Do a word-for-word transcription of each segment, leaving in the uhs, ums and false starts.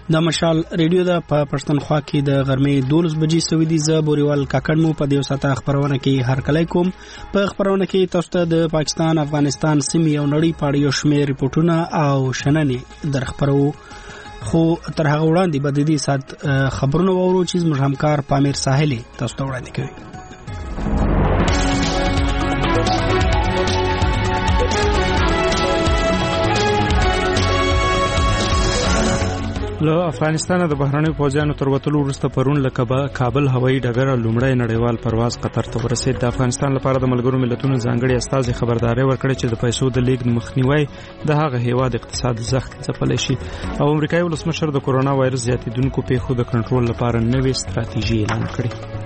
د مشال ریډیو د پښتونخوا کې د غرمې دولس بجې سوي دي. ز بوريوال کاکړ مو په دې ساته خبرونه کې هر کله کوم. په خبرونه کې تاسو ته د پاکستان افغانستان سیمې او نړۍ په اړه یو شمېر ریپورتونه او شننې درخبرو. خو تر هغه وړاندې به د دې سات خبرونه وورو چې زموږ همکار پامیر ساحلي تاسو ته وړاندې کوي. له افغانستان د بهرنیو پوځیانو تر وتلو وروسته پرون له کابل هوایي ډګر لومړی نړیوال پرواز قطر ته ورسېد. د افغانستان لپاره د ملګرو ملتونو ځانګړي استازي خبرداري ورکړې چې د پیسو د لیږد مخنیوي د هغه هیواد اقتصاد زخت ځپلی شي او امریکایي ولسمشر د کورونا وایرس زیاتېدونکو پیښو د کنټرول لپاره نوې ستراتیژي اعلان کړې.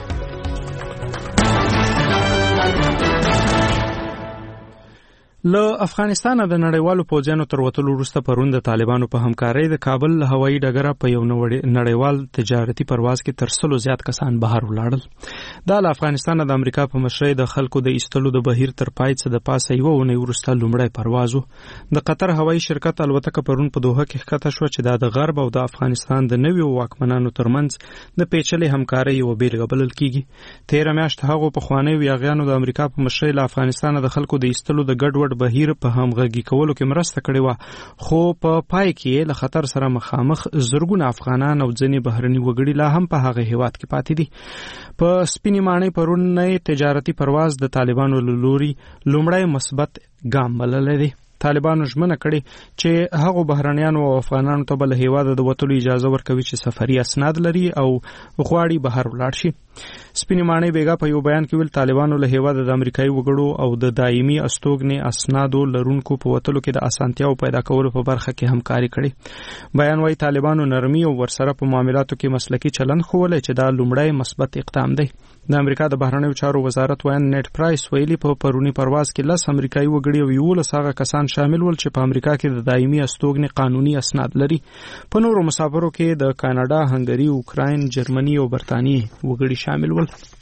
له افغانستان د نړیوالو پوځیانو تر وتلو وروسته پرون د طالبانو په همکارۍ د کابل له هوایي ډګره په یو نړیوال تجارتي پرواز کې تر سلو زیات کسان بهر ولاړل. دا له افغانستان د امریکا په مشرۍ د خلکو د ایستلو د بهیر تر پای څخه د پاسه یو اونۍ وروسته لومړی پرواز و. د قطر هوایي شرکت الوتکه پرون په دوحه کې ښکته شوه چې دا د غرب او د افغانستان د نویو واکمنانو ترمنځ د پیچلې همکارۍ یوه بیلګه بلل کیږي. تېره میاشت هغو پخوانیو یاغیانو د امریکا په مشرۍ له افغانستان د خلکو د ایستلو د ګډوډ بهیر په همغږي کولو کې مرسته کړې وه، خو په پای کې له خطر سره مخامخ زرګونه افغانان او ځینې بهرني وګړي لا هم په هغه هیواد کې پاتې دي. په سپینې ماڼۍ پرونی تجارتي پرواز د طالبانو له لوري لومړی مثبت ګام بللی دی. طالبانو ژمنه کړې چې هغو بهرنیانو او افغانانو ته به له هیواده د وتلو اجازه ورکوي چې سفري اسناد لري او غواړي بهر ولاړ شي. سپینې ماڼۍ بیګا په یو بیان کې ویل طالبانو له هیواده د امریکایي وګړو او د دایمي استوګنې اسنادو لرونکو په وتلو کې د اسانتیاو پیدا کولو په برخه کې همکاري کړې. بیان وايي طالبانو نرمي او ورسره په معاملاتو کې مسلکي چلند ښوولی چې دا لومړی مثبت اقدام دی. د امریکا د بهرنیو چارو وزارت ویان نیټ پرایس ویلي په پرونی پرواز کې لس امریکایي وګړي او یولس هغه کسان شامل ول چې په امریکا کې د دایمي استوګنې قانوني اسناد لري. په نورو مسافرو کې د کاناډا، هنګري، اوکراین، جرمني او برتانیې وګړي شامل ول.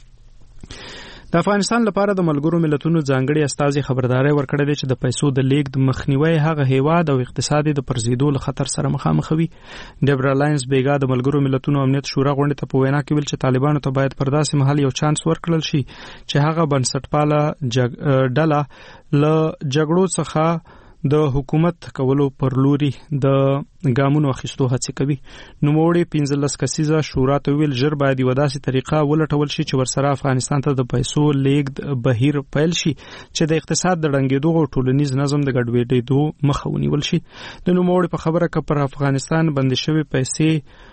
د افغانستان لپاره د ملګرو ملتونو ځانګړي استازي خبرداري ورکړې ده چې د پیسو د لیږد مخنیوي هغه هیواد او اقتصادي د پرزیدو له خطر سره مخامخ وي. ډیبرا لاینز بیګا د ملګرو ملتونو امنیت شورا غونډې ته په وینا کې ویل چې طالبانو ته باید پر داسې مهال یو چانس ورکړل شي چې هغه بنسټپاله ډله له جګړو څخه د حکومت کولو پر لوري د ګامونو اخیستو هڅه کوي. نوموړي پنځلس کسیزه شورا ته ویل ژر باید یوه داسې طریقه ولټول شي چې ورسره افغانستان ته د پیسو لیږد بهیر پیل شي چې د اقتصاد د ړنګېدو او ټولنیز نظم د ګډوډېدو مخه ونیول شي. د نوموړي په خبره که پر افغانستان بندې شوې پیسې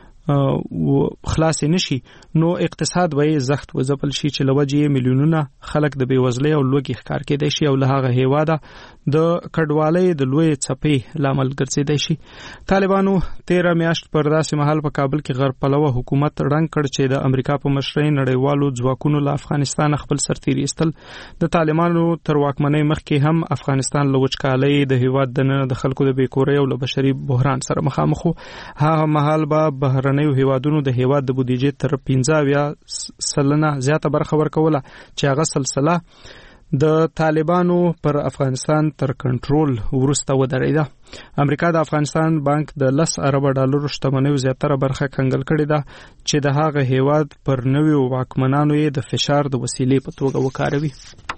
خلاص نشي نو اقتصاد به زخت وځپل شي چې لوجې میلیونونه خلک د بیوزلۍ او لوږې ښکار کېدای شي او له هغه هیواده د کډوالۍ د لوی څپې لامل ګرځېدای شي. طالبانو تیره میاشت پر داسې مهال په کابل کې غرب پلوه حکومت ړنګ کړ چې د امریکا په مشرۍ نړیوالو ځواکونو له افغانستان خپل سرتیري ایستل. د طالبانو تر واکمنۍ مخکې هم افغانستان له وچکالۍ د هیواد دننه د خلکو د بیکورۍ او له بشري بحران سره مخامخ و. هغه مهال به بهرنیو هیوادونو د هیواد د بودیجې تر پنځه اویا سلنه زیاته برخه ورکوله چې هغه سلسله د طالبانو پر افغانستان تر کنټرول وروسته ودرېده. امریکا د افغانستان بانک د لس اربه ډالرو شتمنیو زیاتره برخه کنګل کړې ده چې د هغه هیواد پر نویو واکمنانو یې د فشار د وسیلې په توګه وکاروي.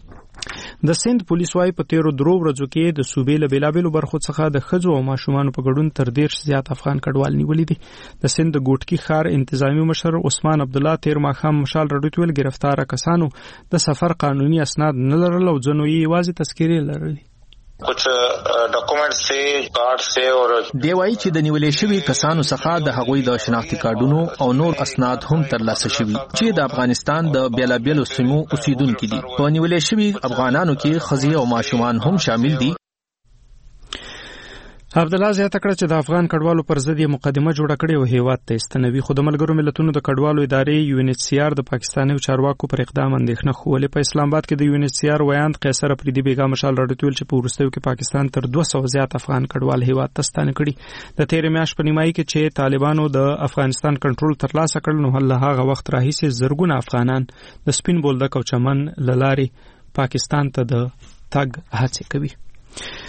د سند پولیس وايي په تیرو درو ورځو کې د صوبې له بېلابېلو برخو څخه د ښځو او ماشومانو په ګډون تر دېرش زیات افغان کډوال نیولي دي. د سند د ګوټکي ښار انتظامي مشر عثمان عبدالله تیر ماښام مشال راډیو ته ویل ګرفتاره کسانو د سفر قانوني اسناد نه لرل او ځینو یې یوازې تذکیرې لرلې. कुछ ډاکومنټ سي کارت سي او دی وايي چې د نیولې شوی کسانو څخه د هغوی د شناختی کارډونو او نور اسناد هم ترلاسه شوي چې د افغانستان د بیلابېلو سیمو اوسیدونکو دي. په نیولې شوی افغانانو کې ښځې او ماشومان هم شامل دي. عبدالله زیاته کړه چې د افغان کډوالو پر ضد یې مقدمه جوړه کړې او هیواد ته ایستنوي. خو د ملګرو ملتونو د کډوالو ادارې یو ان ایچ سی آر د پاکستاني چارواکو پر اقدام اندېښنه ښوولې. په اسلام آباد کې د یو ان ایچ سی آر ویاند قیصر افریدي بیګا مشال راډیو ته ویل چې په وروستیو کې پاکستان تر دوه سوه زیات افغان کډوال هیواد ته ستانه کړي. د تېرې میاشتې په نیمایي کې چې طالبانو د افغانستان کنټرول ترلاسه کړ نو له هغه وخت راهیسې زرګونه افغانان د سپین بولدک او چمن له لارې پاکستان ته د تګ هڅې کوي.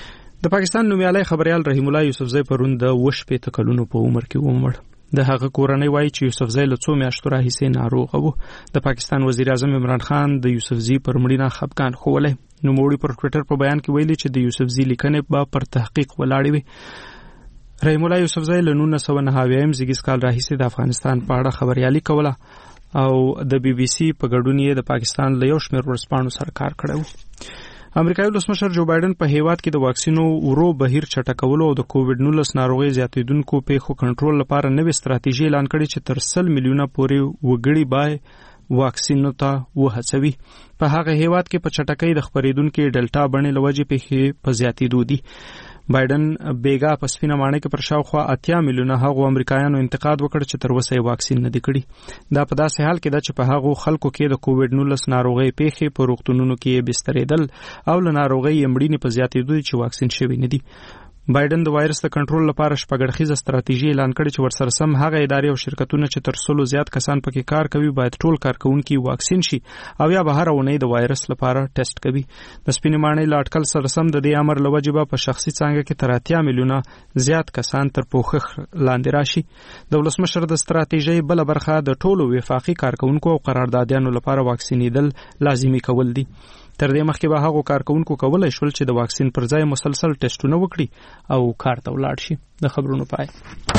د پاکستان نومیالي خبريال رحیم الله یوسفزی پرون د وش په تکلونو په عمر کې ومړ. د هغه کورنۍ وایي چې یوسفزی له څو میاشتو راهیسې ناروغ و. د پاکستان وزیر اعظم عمران خان د یوسفزی پر مړینه خفګان ښوولی. نوموړي پر ټویټر په بیان کې ویلي چې د یوسفزی لیکنې به پر تحقیق ولاړې وي. رحیم الله یوسفزی له نولس سوه نهه اویایم زیږدیز کال راهیسې د افغانستان په اړه خبريالي کوله او د بي بي سي په ګډون یې د پاکستان له یو شمېر ورځپاڼو سره کار کړی و. امریکایي ولسمشر جو بایدن په هیواد کې د واکسینو ورو بهیر چټکولو او د کووډ نولس ناروغي زیاتیدونکو پیښو کنټرول لپاره نوې ستراتیژي اعلان کړې چې تر سل میلیونه پورې وګړي به واکسینو ته وهڅوي. په هغه هیواد کې په چټکۍ د خپرېدونکو ډلټا بڼې له وجې پیښې په زیاتېدو دي. بایدن بیګا په سپینه ماڼۍ کې پر شاوخوا اتیا میلیونه هغو امریکایانو انتقاد وکړ چې تر اوسه یې واکسین نه دی کړی. دا په داسې حال کې ده چې په هغو خلکو کې د کووډ نولس ناروغۍ پیښې په روغتونونو کې بسترېدل او له ناروغۍ یې مړینې په زیاتېدو دي چې واکسین شوي نه دي. بایدن د وایرس د کنټرول لپاره شپږ اړخیزه ستراتیژي اعلان کړې چې ورسره سم هغه ادارې او شرکتونه چې تر سلو زیات کسان پکې کار کوي باید ټول کارکونکي واکسین شي او یا به هر اونۍ د وایرس لپاره ټیسټ کوي. د سپینې ماڼۍ له اټکل سره سم د دې امر له وجې به په شخصي څانګه کې تر اتیا میلیونه زیات کسان تر پوښښ لاندې راشي. د ولسمشر د ستراتیژۍ بله برخه د ټولو وفاقي کارکونکو او قراردادیانو لپاره واکسینېدل لازمي کول دي. تر دې مخکې به هغو کارکونکو کولای شول چې د واکسین پر ځای مسلسل ټیسټونه وکړي او کار ته ولاړ شي. د خبرونو پای.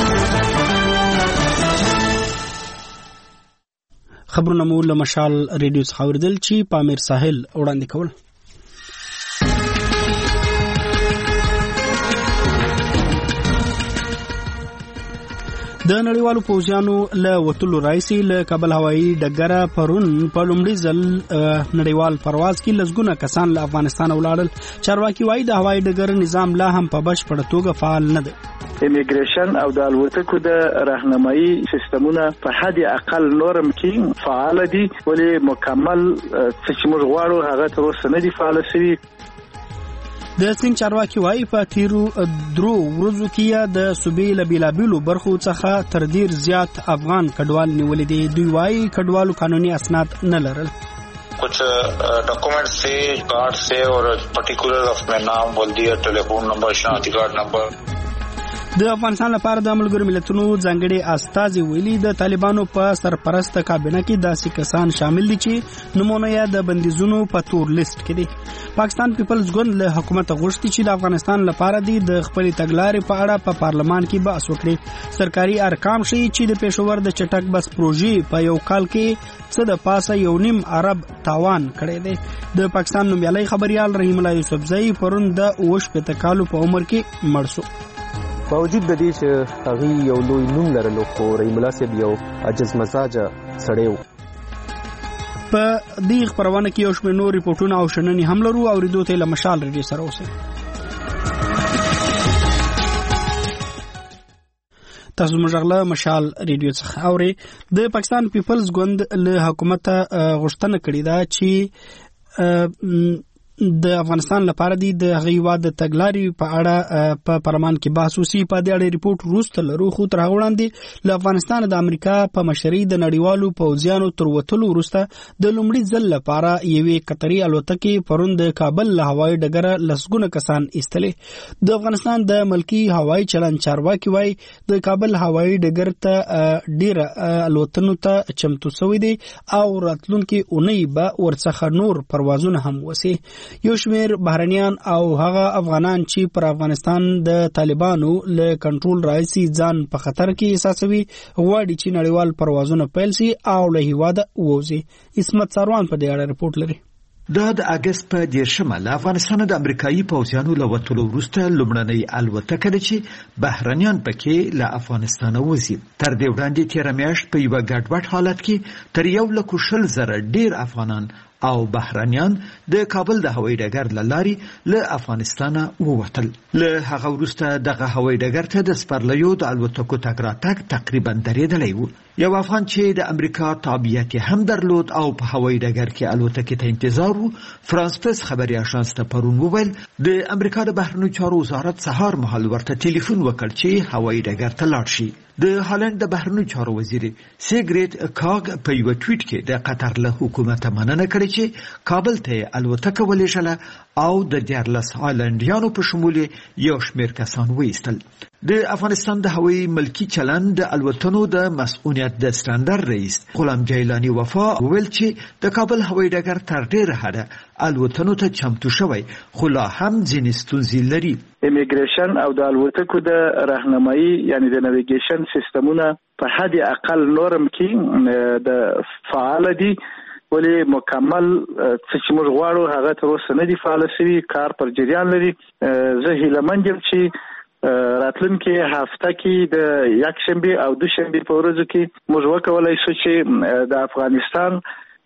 خبرونه مو له مشال ریډیو څخه اوریدل چې پامیر ساحل وړاندې کول. د نړیوالو پوځیانو له وټلو راځي له کابل هوایي ډګر پرون په لومړي ځل نړیوال پرواز کې لږونه کسان له افغانستان ولاړل. چارواکي وایي د هوایي ډګر نظام لا هم په بشپړه توګه فعال نه دی. امیګریشن او د الوتکو د راهنمایي سیستمونه په حد اقل نورم کې فعال دي ولې مکمل چې موږ غواړو هغه تر اوسه نه دي فعال شوي. د سین چارواکي وایي په تیرو درو ورځو کې د صوبې له بیلابیلو برخو څخه تر ډیر زیات افغان کډوال نیولې دي. دوی وایي کډوالو قانوني اسناد نه لرل. कुछ डॉक्यूमेंट से कार्ड से और पर्टिकुलर अपना नाम बोल दिया, टेलीफोन नंबर, शनाख्ती card number. د افغانستان لپاره د ملګرو ملتونو ځانګړي استازي ویلي د طالبانو په سرپرست کابینه کې داسې کسان شامل دي چې نمونه یې د بندیزونو په تور لیست کې دي. پاکستان پیپلز ګوند له حکومت غوښتي چې د افغانستان لپاره د خپل تګلارې په اړه په پارلمان کې بحث وکړي. سرکاري ارقام ښیي چې د پېښور د چټک بس پروژې په یو کال کې څه د پاسه یو نیم ارب تاوان کړی دی. د پاکستان نومیالي خبريال رحیم الله یوسفزی پرون د اوش په تکالو په عمر کې مړ شو. باوجود د دې چې هغه یو لوی نوم لرلو خو رحیم الله صاحب یو عجز مزاجه سړی و. په دې خبرونه کې یو شمېر نور ریپورتونه او شننې هم لرو او ریډیو ته له مشال ریډیو سره اوسئ. تاسو موږ له مشال ریډیو څخه اورئ. د پاکستان پیپلز ګوند له حکومت غوښتنه کړې ده چې د افغانستان لپاره د غیوا د تګلارې په اړه په پارلمان کې بحث وشي. په دې اړه ریپورت وروسته لرو خو تر هغه وړاندې له افغانستان د امریکا په مشرۍ د نړیوالو پوځیانو تر وټلو وروسته د لومړي ځل لپاره یوې قطري الوتکې پرون د کابل له هوایي ډګره لسګونه کسان ایستلې. د افغانستان د ملکی هوایي چلند چارواکي وایي د کابل هوایي ډګر ته ډیره الوتنو ته چمتو شوی دی او راتلونکي اونۍ به ورڅخه نور پروازونه هم وشي. یو شمیر بهرنیان او هغه افغانان چې پر افغانستان د طالبانو له کنټرول راځي ځان په خطر کې احساسوي غواړي چې نړیوال پروازونه پیل شي او له هیواده ووځي. اسمت سروان په دې اړه ریپورت لري. دا د اگست په دیرشمه له افغانستان د امریکایي پوځیانو له وټلو وروسته لومړنۍ الوتکه ده چې بهرنیان پکې له افغانستان وځي. تر دې وړاندې تېره میاشت په یوه ګډوډ حالت کې تر یو لک شل زره ډیر افغانان او بهرنیان د کابل د هوایي ډګر له لارې له افغانستانه ووتل. له هغه وروسته دغه هوایي ډګر ته د سپرلیو د الوتکو تګ راتګ تقریبا درېدلی و. یو افغان چې د امریکا تابعیت هم درلود او په هوایي ډګر کې الوتکې ته انتظار و فرانس پرس خبري اژانس ته پرون وویل د امریکا د بهرنیو چارو وزارت سهار مهال ورته ټلیفون وکړ چې هوایي ډګر ته لاړ شي. د هالند د بهرنیو چارو وزیر سیګریټ کاګ په یو ټویټ کې د قطر له حکومت مننه کړې چې کابل ته الوتکه ولېږله او د دیارلس هالندیانو په شمول یو شمېر کسان وایستل. د افغانستان د هوایي ملکی چلند د الوتنو د مسؤلیت د ستاندر رئیس غلام جیلانی وفا ویل چې د کابل هوایي ډګر تر ډیره حده الوتنو ته چمتو شوی خو لا هم ځینې ستونزې لري. امیګریشن او د الوتکو د راهنمایي یعنی د نیویګیشن سیستمونه په حد اقل نورم کې د فعال دي ولی مکمل چې موږ غواړو هغه تر اوسه نه دي فعال شوي، کار پر جریان لري. زه هیلهمند یم چې راتلونکي هفته کې د یک شنبه او دو شنبه په ورځو کې موږ وکولای شو چې د افغانستان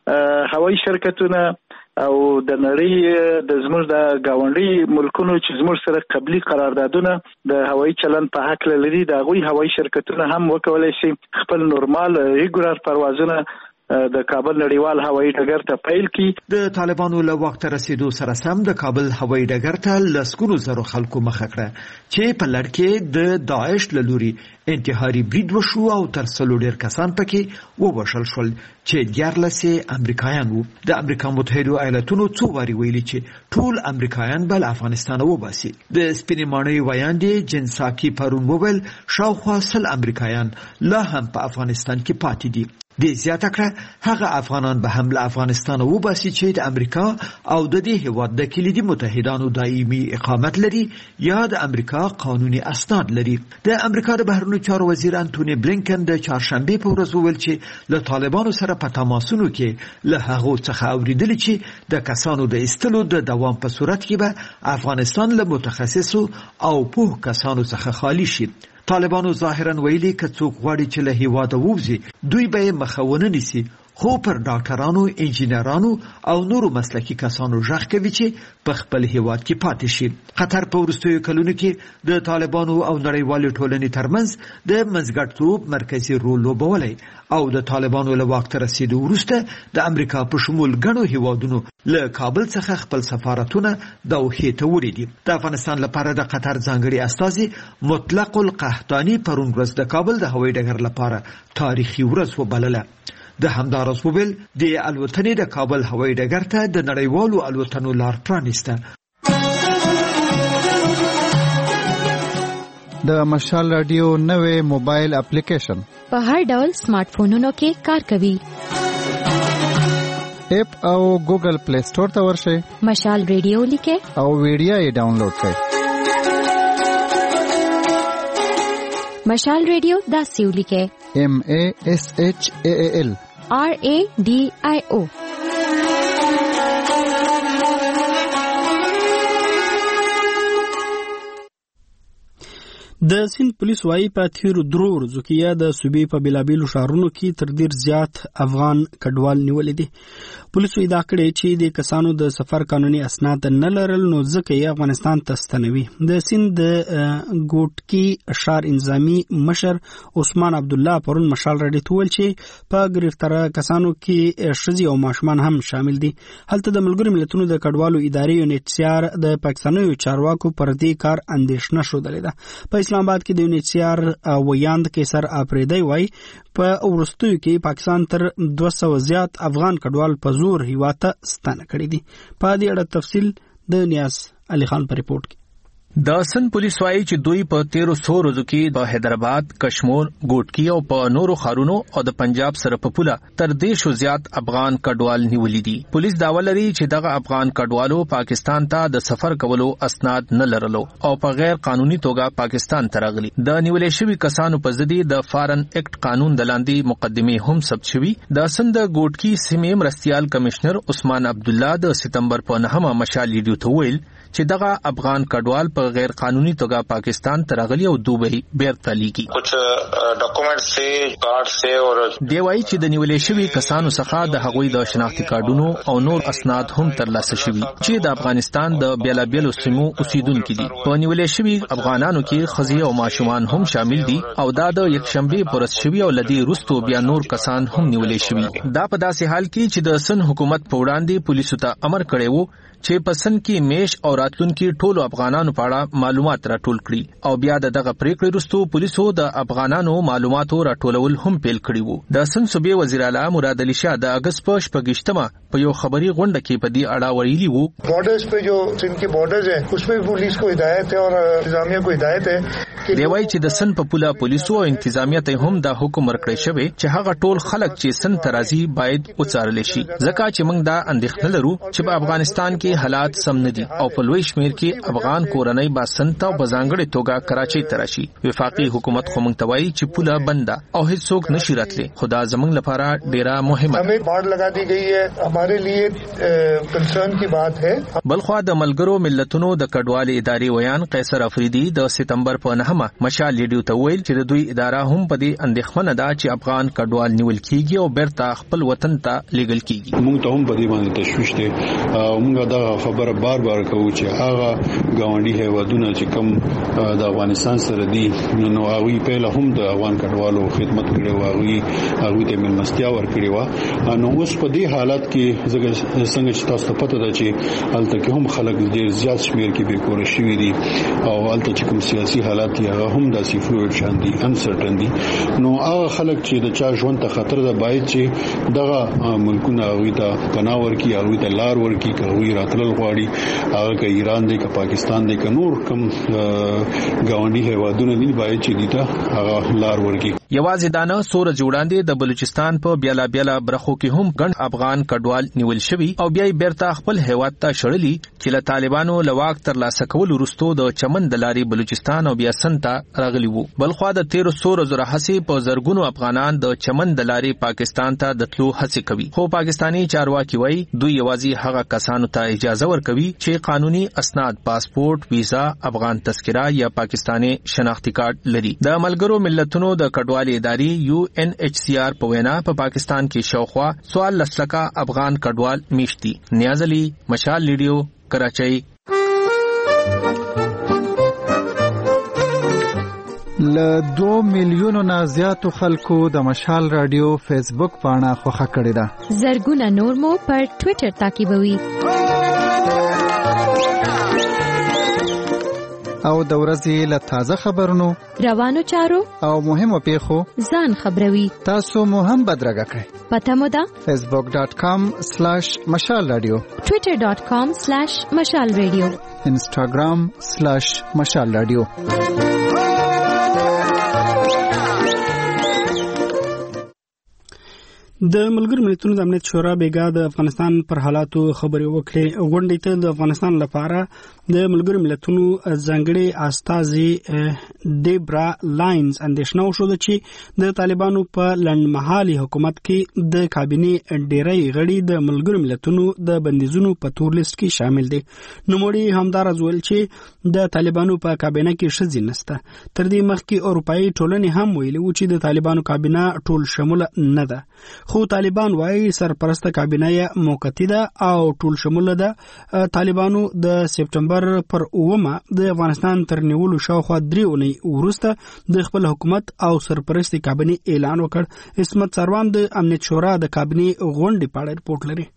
هوایي شرکتونه او د نړۍ د زموږ د گاونډي ملکونو چې زموږ سره قبلي قراردادونه د هوایي چلند په حق لري د هغوی هوایي شرکتونه هم وکولای شي خپل نورمال ریګولر پروازونه د کابل نړیوال هوایي ډګر ته پیل کی. د طالبانو له وخت رسیدو سره سم د کابل هوایي ډګر ته لسګونو زرو خلکو مخه کړه چې په لړ کې د داعش له لوري انتحاري برید وشو او تر څلور ډیر کسان پکې ووژل شول چې دیارلس امریکایان وو. د امریکا متحده ایالاتونو څو واري ویلي چې ټول امریکایان بل افغانستان وباسي. د سپینې ماڼۍ ویاندې جنساکي پرون وویل شاوخوا سل امریکایان لا هم په افغانستان کې پاتې دي. د زیاته کړه هغه افغانان به هم له افغانستان وباسي چې د امریکا او د دې هیواد د کلیدي متحدانو دایمي اقامت لري یا د امریکا قانوني اسناد لري. د امریکا د بهرنیو چارو وزیر انټونی بلینکن د چهارشنبه په ورځ وویل چې له طالبانو سره په تماسونو کې له هغو څخه اوریدل چې د کسانو د ایستلو د دوام په صورت کې به افغانستان له متخصصو او پوه کسانو څخه خالی شي. طالبانو ظاهرا ویلي که څوک غواړي چې له هیواده ووځي دوی به یې مخه ونه نیسي، خو پر ډاکټرانو، انجینرانو او نورو مسلکي کسانو غږ کوي چې په خپل هیواد کې پاتې شي. قطر په وروستیو کلونو کې د طالبانو او نړیوالې ټولنې ترمنځ د منځګړیتوب مرکزي رول لوبولی او د طالبانو له واک ته رسیدو وروسته د امریکا په شمول ګڼو هیوادونو له کابل څخه خپل سفارتونه دوحې ته وړي دي. د افغانستان لپاره د قطر ځانګړي استازي مطلق القحطاني پرون ورځ د کابل د هوایي ډګر لپاره تاریخي ورځ وبلله. د همدارس وویل د الوتنې د کابل هوایي ډګر ته د نړیوالو الوتنو لار پرانیسته. د مشال رادیو نوې موبایل اپلیکیشن په هر ډول سمارټ فونونو کې کار کوي. اپ او ګوګل پلی سٹور ته ورشئ، مشال رادیو لیکئ او ویډیو یې ډاونلوډ کړئ. مشال رادیو داسې ولیکئ M A S H A A L R A D I O. د سیند پولیس وايي په تیرو درو ورځو کې یا د صوبې په بېلابېلو ښارونو کې تر ډېر زیات افغان کډوال نیولي دي. پولیسو ادعا کړې چې د کسانو د سفر قانوني اسناد نه لرل نو ځکه یې افغانستان ته ستنوي. د سیند د ګوټکي ښار انضامي مشر عثمان عبدالله پرون مشال راډیو ته وویل چې په ګرفتاره کسانو کې ښځې او ماشومان هم شامل دي. هلته د ملګرو ملتونو د کډوالو ادارې یونیسیار د پاکستانیو چارواکو پر دې کار اندېښنه ښودلې ده. په اسلام آباد کې د یونیسیار ویاند کیسر اپریدی وای په ورستیو کې پاکستان تر دوه سوه زیات افغان کډوال په زور هیواد ته ستانه کړي دي. په دې اړه تفصیل د نیاز علي خان په ریپورت کې. د سن پولیس وايي چې دوی په تیرو سو ورځو کې په حیدرآباد، کشمیر، ګوټکی او په نورو ښارونو او د پنجاب سره په پوله تر دیشو زیات افغان کډوال نیولي دي. پولیس داوا لري چې دغه افغان کډوالو پاکستان ته د سفر کولو اسناد نه لرلو او په غیر قانوني توګه پاکستان ته راغلي. د نیولې شوی کسانو په ضد د فارن اکټ قانون د لاندې مقدمه هم ثبت شوی. د سند ګوټکی سیمې مرستيال کمشنر عثمان عبدالله د سپتمبر په نهمه مشال ریډیو ته ویل چې دغه افغان کډوال په غیر قانوني توګه پاکستان ته راغلي او دوی بیرته لیکي. کچھ ډاکومنټ سه کارت سه او دی وايي چې د نیولې شوی کسانو څخه د هغوی د شناختی کارتونو او نور اسناد هم ترلاسه شوي چې د افغانستان د بیلابېلو سیمو اوسیدونکو دي. په نیولې شوی افغانانو کې ښځې او ماشومان هم شامل دي او دا د یکشنبه پرس شوی او لدی روستو بیا نور کسان هم نیولې شوي. دا په داسې حال کې چې د سن حکومت په وړاندې پولیسو ته امر کړی وو چې پسند کې میش او راتلونکي ټولو افغانانو په اړه معلومات راټول کړي او بیا دغه پریکړې وروسته پولیسو د افغانانو معلوماتو راټولول هم پیل کړي وو. د سند صوبې وزیر اعلی مراد علي شاه د اگست په شپږشتمه په یو خبري غونډه کې په دې اړه ویلي وو. بارډرز په جو سند کې بارډرز ہے اس په پولیس کو ہدایت ہے اور انتظامیہ کو ہدایت ہے دی وایي چې د سند په پوله پولیسو او انتظامیه ته هم دا حکم ورکړی شوی چې هغه ټول خلک چې سند ترازی باید وڅارل شي ځکه چې موږ دا اندېښنه لرو چې په افغانستان کې حالات سم نه دي او په لوی شمیر کې افغان کورنۍ با سند ته بزانګړې توګه کراچۍ ته راشي. وفاقي حکومت خو موږ ته وایي چې پوله بنده او هیڅوک نشي راتلی. خدا زموږ لپاره ډیره مهمه ہمیں بارڈ لگا دی گئی ہے ہمارے لیے کنسرن کی بات ہے. بلخوا د ملګرو ملتونو د کډوالۍ ادارې ویان قیصر افریدي د سپتمبر په نهمه مشال لیډیو ته ویل چې د دوی اداره هم په دې اندېښمنه ده چې افغان کډوال نیول کیږي او بیرته خپل وطن ته لیږل کیږي. موږ ته هم په دې باندې تشویش دی او موږ دا خبره بار بار کوو چې هغه ګاونډي هیوادونه چې کوم د افغانستان سره دي نو هغه په له هم د افغان کډوالو خدمت کړي او هغه هغه ته ملمستیا ورکړي و. نو اوس په دې حالت کې څنګه چې تاسو ته پته ده چې الته کې هم خلک ډیر زیات شمیر کې به کور شي دي او الته چې کوم سیاسي حالات هغه هم د سیفلوید شان دي انسرټن دي. نو هغه خلک چې د چا ژوند ته خطر ده باید چې دغه ملکونه هغه ته پناه ورکړي هغه ته لار ورکړي هغه راتلل غواړي هغه که ایران دی که پاکستان دی که نور کوم ګاونډي هیوادونه دي باید چې دیته هغه لار ورکړي. یوازې دانه سور جوړاندې د بلوچستان په بیلا بیلا برخو کې هم ګڼ افغان کډوال نیول شوي او بیا بیرته خپل هیواد ته شړلي چې له طالبانو لواک تر لاسه کول وروسته د چمن د لارې بلوچستان او بیا سند ته راغلي وو. بلخوا د تیرو سور زره هڅې په زرګونو افغانان د چمن د لارې پاکستان ته د تلو هڅې کوي خو پاکستانی چارواکي وایي دوی یوازې هغه کسانو ته اجازه ورکوي چې قانوني اسناد پاسپورت ویزا افغان تذکره یا پاکستاني شناختی کارت لري. د ملګرو ملتونو د کډوال ادارې یو ان ایچ سی آر په وینا په پاکستان کې شاوخوا سوال لسلکه افغان کډوال میشتي. نیاز علي مشال لیډیو کراچۍ. ل دو میلیونو نه زیاتو خلکو د مشال رادیو فیسبوک پاڼه خوښه کړې ده. زرګونه نور مو پر ټوئیټر تعقیبوي او د ورځې له تازه خبرونو روانو چارو او مهمو پیښو ځان خبروي. تاسو مو هم بدرګه کړئ. پته مو ده فیسبوک ډاٹ کام سلیش مشال رادیو ټوئیټر ډاٹ کام سلیش مشال رادیو انسټاګرام سلیش مشال رادیو. د ملګرو ملتونو د امنیت شورا بیګا د افغانستان پر حالاتو خبرې وکړې. غونډې ته د افغانستان لپاره د ملګرو ملتونو ځانګړي استازي ډیبرا لاینز اندېښنه وښوده چې د طالبانو په لنډمهالي حکومت کې د کابینې ډیری غړي د ملګرو ملتونو د بندیزونو په تور لیست کې شامل دي. نوموړي همدارز ویل چې د طالبانو په کابینه کې ښځې نشته. تر دې مخکې اروپایي ټولنې هم ویلي و چې د طالبانو کابینه ټول شموله نه ده خو طالبان وايي سرپرسته کابینه موقتی ده او ټول شموله ده. طالبانو د سپتمبر پر اومه د افغانستان تر نیولو شاوخوا درې اونۍ وروسته د خپل حکومت او سرپرستی کابینه اعلان وکړ. اسمت سروان د امنیت شورا د کابینه غونډې په اړه رپورټ لري.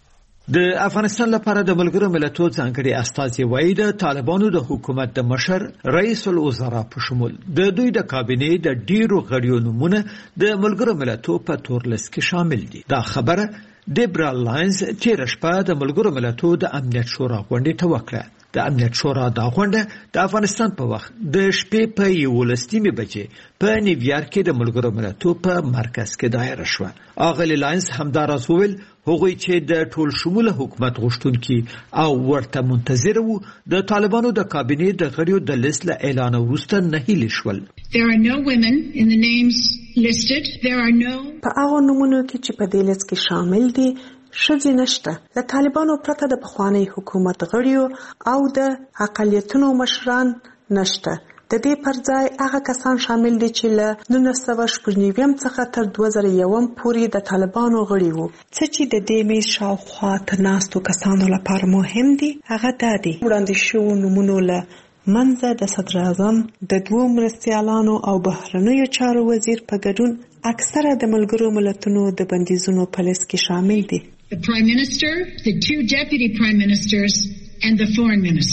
د افغانستان لپاره د ملګرو ملتونو ځانګړي استازي وایي د طالبانو د حکومت د مشر رئیس الوزرا په شمول د دوی د کابینې د ډیرو غړیو نومونه د ملګرو ملتونو په تور لیست کې شامل دي. دا خبره ډیبرا لاینز تیر شپه د ملګرو ملتونو د امنیت شورا غونډې ته وکړه. د امنیت شورا دا غونډه د افغانستان په وخت د شپې په یولس نیمې بجې په نیویارک کې د ملګرو ملتونو په مرکز کې دایره شوه. اغلی لاینز همداراز وویل هغوی چې د ټول شموله حکومت غوښتونکي او ورته منتظر وو د طالبانو د کابینې د غړیو د لیست له اعلان وروسته نه هیلې شول. There are no women in the names listed. There are no په هغه نومونو کې چې په دې لیست کې شامل دي ښځې نشته. د طالبانو پرته د پخوانی حکومت غړیو او د اقلیتونو مشران نشته. د دې پر ځای هغه کسان شامل دي چې له نولس سوه شپږ نوي څخه تر دوه زره یو پورې د طالبانو غړي وو. څه چې د دې میز شاوخوا ته ناستو کسانو لپاره مهم دي هغه دا دي وړاندې شوو نومونو له منځه د صدر اعظم د دوو مرستیالانو او بهرنیو چارو وزیر په ګډون اکثره د ملګرو ملتونو د بندیزونو په لیست کې شامل دي. The Prime Minister, the two Deputy Prime Ministers and the Foreign Minister.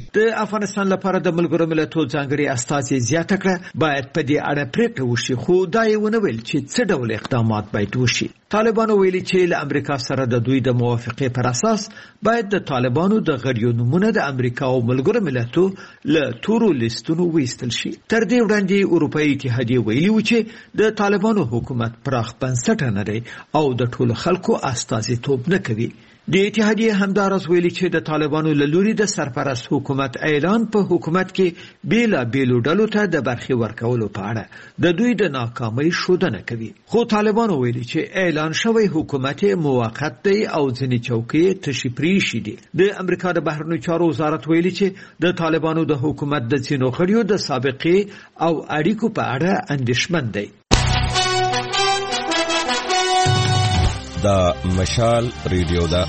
د افغانستان لپاره د ملګرو ملتونو ځانګړي استازي زیاته کړه باید په دې اړه پریکړه وشي، خو دا یې ونه ویل چې څه ډول اقدامات باید وشي. طالبانو ویلي چې له امریکا سره د دوی د موافقې پر اساس باید د طالبانو د غړیو نومونه د امریکا او ملګرو ملتونو له تورو لیستونو ویستل شي. تر دې وړاندې اروپایي اتحادیه ویلي و چې د طالبانو حکومت پراخ بنسټه نه دی او د ټولو خلکو استازیتوب نه کوي. د اتحادیه همدارس ویلي چې د طالبانو له لوري د سرپرست حکومت اعلان په حکومت کې بیلا بیلو ډلو ته د برخې ورکولو په اړه د دوی د ناکامۍ ښودنه کوي. خو طالبانو ویلي چې اعلان شوی حکومت موقت دی او ځینې چوکۍ تشې پرېښي دي. د امریکا د بهرنیو چارو وزارت ویلي چې د طالبانو د حکومت د ځینو غړیو د سابقې او اړیکو په اړه اندېښمن دی. دا مشال ریډیو ده.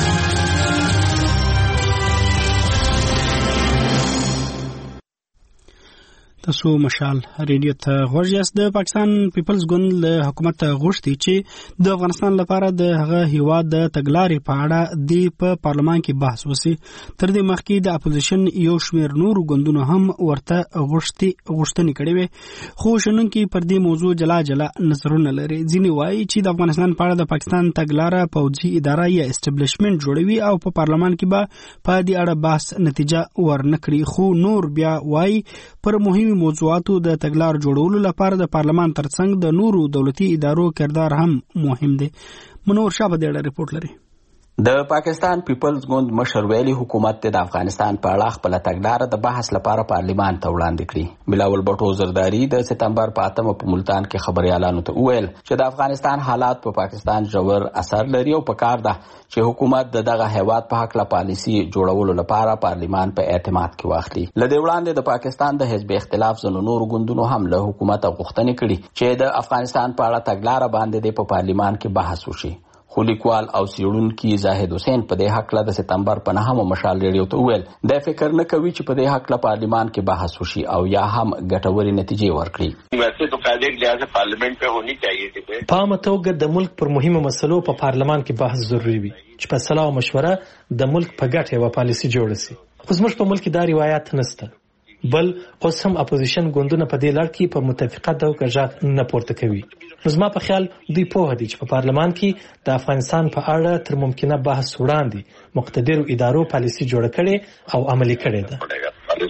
تاسو مشال ریډیو ته غوږ یاست. د پاکستان پیپلز ګوند له حکومت غوښتي چې د افغانستان لپاره د هغه هیواد د تګلارې په اړه د په پارلمان کې بحث وشي. تر دې مخکې د اپوزیشن یو شمېر نور ګوندونو هم ورته غوښتي غوښتنې کړې وې، خو شنونکي پر دې موضوع جلا جلا نظرونه لري. ځینې وایي چې د افغانستان په اړه د پاکستان تګلاره پوځي اداره یا اسټابلیشمنټ جوړوي او په پارلمان کې به په دې اړه بحث نتیجه ورنکړي، خو نور بیا وایي پر مهمو موضوعاتو د تګلار جوړولو لپاره د پارلمان ترڅنګ د نورو دولتي ادارو کردار هم مهم دی. منور شاه په دې اړه ریپورت لري. د پاکستان پیپلز ګوند مشر ویلي حکومت د افغانستان په اړه خپل تګلارې د بحث لپاره پارلیمان ته وړاندې کړي. بلاول بټو زرداری د سپتمبر په اتمه په ملتان کې خبريالانو ته وویل چې د افغانستان حالات په پاکستان ژور اثر لري او پکار ده چې حکومت د دغه هیواد په حق لا پالیسي جوړولو لپاره پارلیمان په اعتماد کې واخلي. لدې وړاندې د پاکستان د حزب اختلاف زنو نور ګوندونو هم له حکومت غوښتنې کړي چې د افغانستان په اړه تګلارې باندې په پارلیمان کې بحث وشي. خو لیکوال او څېړونکي زاهد حسین په دې حق له د سپتمبر په نهمه مشال ریډیو ته وویل د فکر نه کوي چې په دې حق له پارلیمان کې بحث وشي او یا هم ګټورې نتیجې ورکړي. ویسے تو قاعدے کے لحاظ سے پارلیمنٹ پہ ہونی چاہیے تھی. په عامه توګه د ملک پر مهمو مسلو په پارلمان کې بحث ضروری وي چې په صلاح او مشوره د ملک په ګټه یوه پالیسي جوړه شي. خو زموږ په ملک دا روایت نشته، بل اوس هم اپوزیشن ګوندونه په دې لړ کې په متفقه توګه غږ نه پورته کوي. نو زما په خیال دوی پوه دي چې په پارلمان کې د افغانستان په اړه تر ممکنه بحث وړاندې مقتدرو ادارو پالیسي جوړه کړي او عملي کړي ده.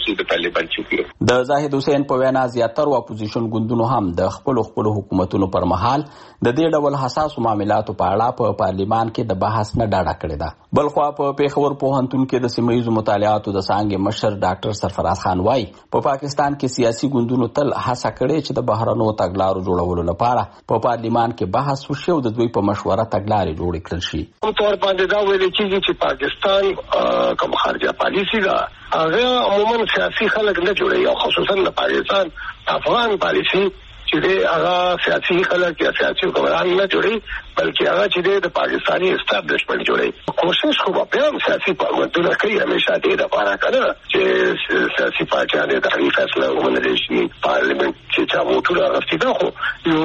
د زاهد حسین په وینا زیاتره اپوزیشن ګوندونو هم د خپل خپل حکومتونو پر مهال د دې ډول حساس معاملاتو په اړه په پارلیمان کې د بحث نه ډاډه کړی ده. بل خو په پیښور پوهنتون کې د سیمه‌ییزو مطالعاتو د څانګې مشر ډاکټر سرفراز خان وايي په پاکستان کې سیاسي ګوندونو تل هڅه کړې چې د بهرنو تګلارو جوړولو لپاره په پارلیمان کې بحث وشي او د دوی په مشوره تګلارې جوړې کړل شي. په تور باندې دا ویل کېږي چې پاکستان کوم خارجه پالیسي ده هغه عموما سیاسي خلک نه جوړي او خصوصا د پاکستان افغان پالیسي چې هغه سیاسي خلک یا سیاسي حکمران نه جوړي بلکې هغه چې د پاکستاني اسټابلیشمنټ جوړي. کوشش خو به هم سیاسي پارلمانونه کوي همیشه دې لپاره کنه چې سیاسي پارټیانې د هغې فیصله ومنل شي. پارلمنت چې چا ووټونه اخیستي دا خو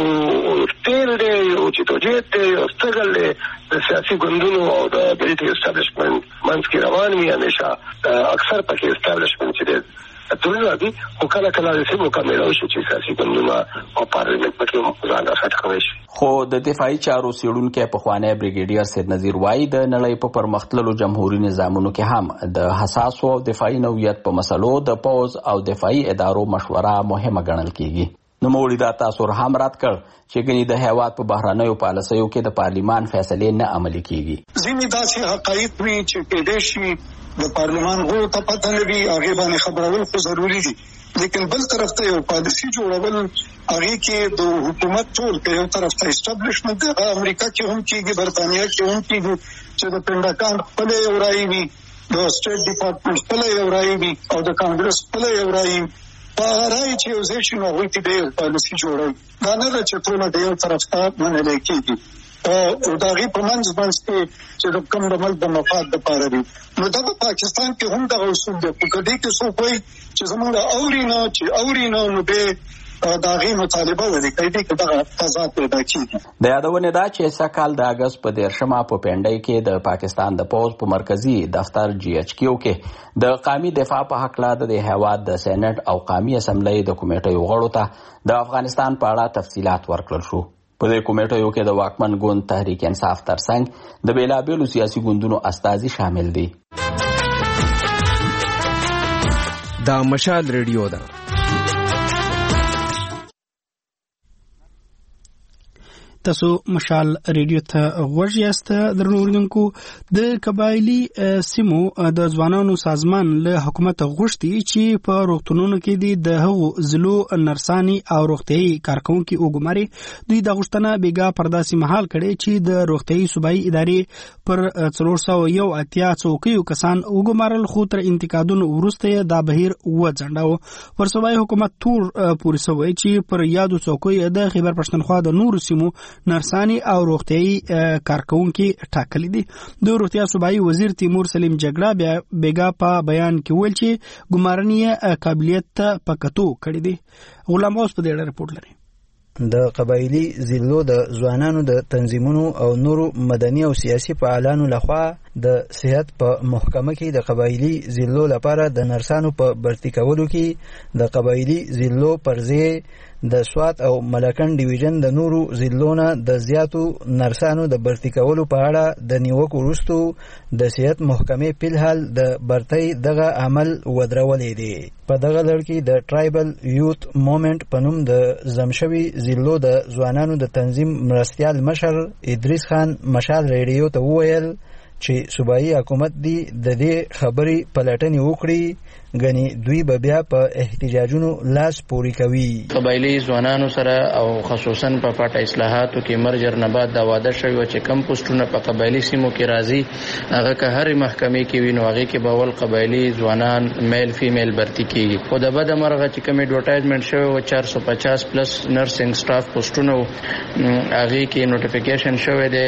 یو تیل دی یو جدوجہد دی یو سټرګل دی د سیاسي ګوندونو او د ملټري اسټابلیشمنټ منځ کې روان وي. همیشه اکثر پکې اسټابلیشمنټ چې دی ټولنه دي خو کله کله د سیمو کمیلو شي چې سیاسي ګوندونه او پارلمنت پکې ځان راټ کوي. خو د دفاعي چارو څېړونکی پخوانی بریګیډیر سید نذیر وایي د نړۍ په پرمختللو جمهوري نظامونو کې هم د حساسو او دفاعي نوعیت په مسلو د پوز او دفاعي ادارو مشوره مهمه ګڼل کیږي. نو موړي دا تاثر هم رات کړ چې ګنې د هیواد په بهرنیو پالیسیو کې د پارلیمان فیصلې نه عملي کیږي. ځینې داسې حقایق وي چې کېدای شي د پارلمان غړو ته پته نه وي، هغې باندې خبرول خو ضروري دي، لیکن بل طرف ته یو پالیسي جوړول هغې کې د حکومت ټول که یو طرف ته اسټابلیشمنټ دی هغه امریکا کې هم کېږي، برطانیه کې هم کېږي چې د پنډکان خپله یو رایې وي، د سټیټ ډپارټمنټ خپله یو رایې وي او د کانګرس خپله یو رایې وي. په رایې چې یو ځای شي نو هغوی کې د یو پالیسي جوړوي. دا نه ده چې ټوله د یو طرف ته منلی کېږي او د هغې په منځ منځ کې چې د کوم د ملک د مفاد دپاره وي. نو دغه پاکستان کې هم دغه اصول دی، خو که دې کې څوک وایي چې زمونږ اوري نه چې اوري نه نو بیا دا غي مطالبه ولیکي چې دا تضاد پیدا کیږي. د یادونه دا چې سکهال د اگست په دیرشمه په پنډای کې د پاکستان د پوز په مرکزی دفتر جی ایچ کیو کې د قومي دفاع په حق لا د هیواد د سېنات او قومي اسمبلی د کمیټې غړو ته د افغانستان په اړه تفصيلات ورکړل شو. په دې کمیټې کې د واکمن ګوند تحریک انصاف ترڅنګ د بیلابېلو سیاسي ګوندونو استازي شامل دي. دا مشال ریډیو ده. تاسو مشال ریډیو ته غوږ یاست. درنو اوریدونکو، د قبایلی سیمو د ځوانانو سازمان له حکومت غوښتي چې په روغتونونو کې د هغو ضلعو نرساني او روغتیايي کارکونکي وګماري. دوی د غوښتنه بیګا پرداسي محال کړي چې د روغتیايي صوبایي ادارې پر څلور سوه یو اتیا څوکیو کسان وګمارل، خو تر انتقادونو وروسته دا بهیر وځنډاوه. پر صوبایي حکومت تور پورې سوی چې پر یادو څوکیو د خیبر پښتونخوا د نورو سیمو نرسانی او روغتیايي کارکونکي ټاکلي دي. د روغتیا صوبایي وزیر تیمور سلیم جګړه بیګا په بیان کې ویل چې ګمارنې قابلیت ته پکتو کړی دي. غلام اوس په دې اړه رپورټ لري. د قبایلی ضلعو د ځوانانو د تنظیمونو او نورو مدني او سیاسي فعالانو لخوا د صحت په محکمه کې د قبایلی ضلعو لپاره د نرسانو په برتی کولو کې د قبایلی ضلعو پرځای د سوات او ملکن ډیویژن د نورو ضلعونو د زیاتو نرسانو د برتی کولو په اړه د نیوکو وروسته د صحت محکمې په الحال د برتۍ دغه عمل ودرولې دی. په دغه لړ کې د ټرایبل یوت موومېنټ په نوم د زمشوي ضلعو د ځوانانو د تنظیم مرستیال مشر ادریس خان مشال ریډیو ته وویل چې صوبایي حکومت دی د دې خبرې پلټنې وکړي، غني دوی به بیا په احتجاجونو لاس پوري کوي. قبایلی ځوانانو سره او خصوصا په پټه اصلاحاتو کې مرجر نه بعد دا واده شوی چې کم پوسټونه په قبایلی سیمو کې راځي هغه که هر محکمې کې وینو هغه کې به ول قبایلی ځوانان میل فیمیل برتی کیږي. خو د بده مرغه چې کوم ایډورټایزمنت شوی و چار سو پچاس پلس نرسنګ سټاف پوسټونه هغه کې نوټیفیکیشن شوی دی.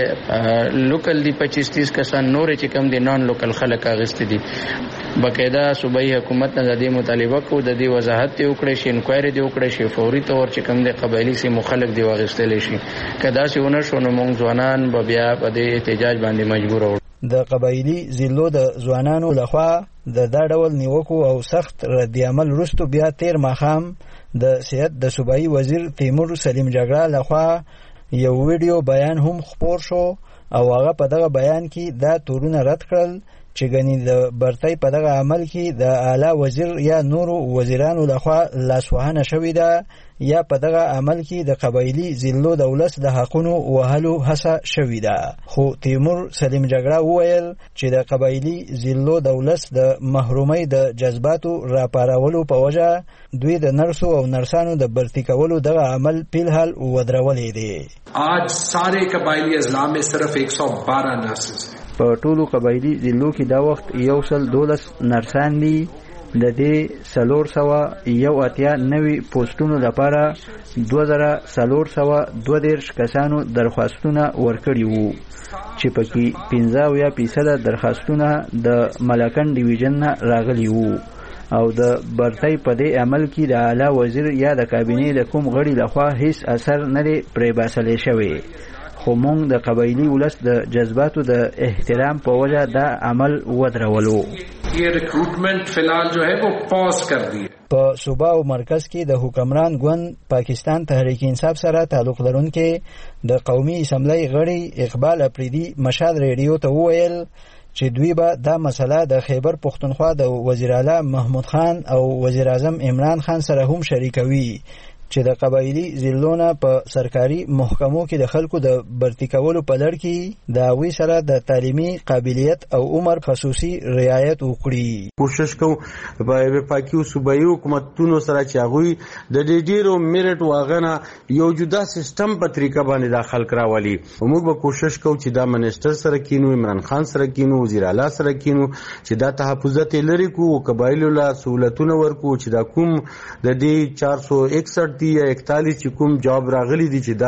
لوکل دی پچیس تیس کسان نور چې کم دي نان لوکل خلک اغست دي. بقاعده صوبایي حکومت نه د دې مطالبه کو د دې وضاحت ته وکړي شي، انکوایري دی وکړي شي، فوري تور چې کم دي قبایلی سي مخالف دی واغستل شي. کدا چې ونه شو نو موږ ځوانان به بیا په دې احتجاج باندې مجبور وو. د قبایلی ضلعو د ځوانانو لخوا د دا ډول نیوکو او سخت رد عمل وروسته بیا تیر ماښام د صحت د صوبایي وزیر تیمور سلیم جګړه لخوا یو ویډیو بیان هم خپور شو او هغه په دغه بیان کې دا تورونه رد کړل چې غني د برتۍ په دغه عمل کې د اعلی وزیر یا نورو وزیرانو لخوا لاسوهنه شوې ده یا په دغه عمل کې د قبایلی ضلعو د ولس د حقونو وهلو هڅه شوې ده. خو تیمور سلیم جګړه وویل چې د قبایلی ضلعو د ولس د محرومۍ د جذباتو راپارولو په وجه دوی د نرسو او نرسانو د برتی کولو دغه عمل په الحال ودرولې دي. आज सारे कबायली अजला में सिर्फ एक सौ बारह नर्सेस हैं. په ټولو قبایلی ضلعو کې دا وخت یو سل دولس نرسان دي. د دې څلور سوه یو اتیا نوي پوسټونو لپاره دوه زره څلور سوه دوه دېرش کسانو درخواستونه ورکړي وو چې پکې پنځه اویا فیصده درخواستونه د ملکن ډیویژن نه راغلي وو او د برتۍ په دې عمل کې د اعلی وزیر یا د کابینې د کوم غړي لخوا هیڅ اثر نه دی پرې باسلی شوی. خو مونږ د قبایلی ولس د جذباتو د احترام په وجه دا عمل ودرولو. یہ ریکروٹمنٹ فی الحال جو ہے وہ پاز کر دی. په صوبه او مرکز کې د حکمران ګوند پاکستان تحریک انصاف سره تعلق لرونکي د قومي اسمبلی غړي اقبال اپریدي مشال ریډیو ته وویل چې دوی به دا مسله د خیبر پښتونخوا د وزیر اعلی محمود خان او وزیر اعظم عمران خان سره هم شریکوي چې د قبایلی ضلعونو په سرکاري محکمو کې د خلکو د برتی کولو په لړ کې د هغوی سره د تعلیمي قابلیت او عمر خصوصي رعایت وکړي. کوشش کوو په وفاقي صوبایي حکومتونو سره چې هغوی د ډېر ډېرو میرټ واغنه یو جدا سیستم په طریقه باندې داخل کراولي. موږ به کوشش کوو چې دا منیسټر سره کینو، عمران خان سره کینو، وزیر اعلی سره کینو چې دا تحفظات لري کو او قبایلو له سہولتونه ورکو چې دا کوم د دې چار سو اکسٹھ یا اکتالیس چې کوم جواب راغلی دی چې دا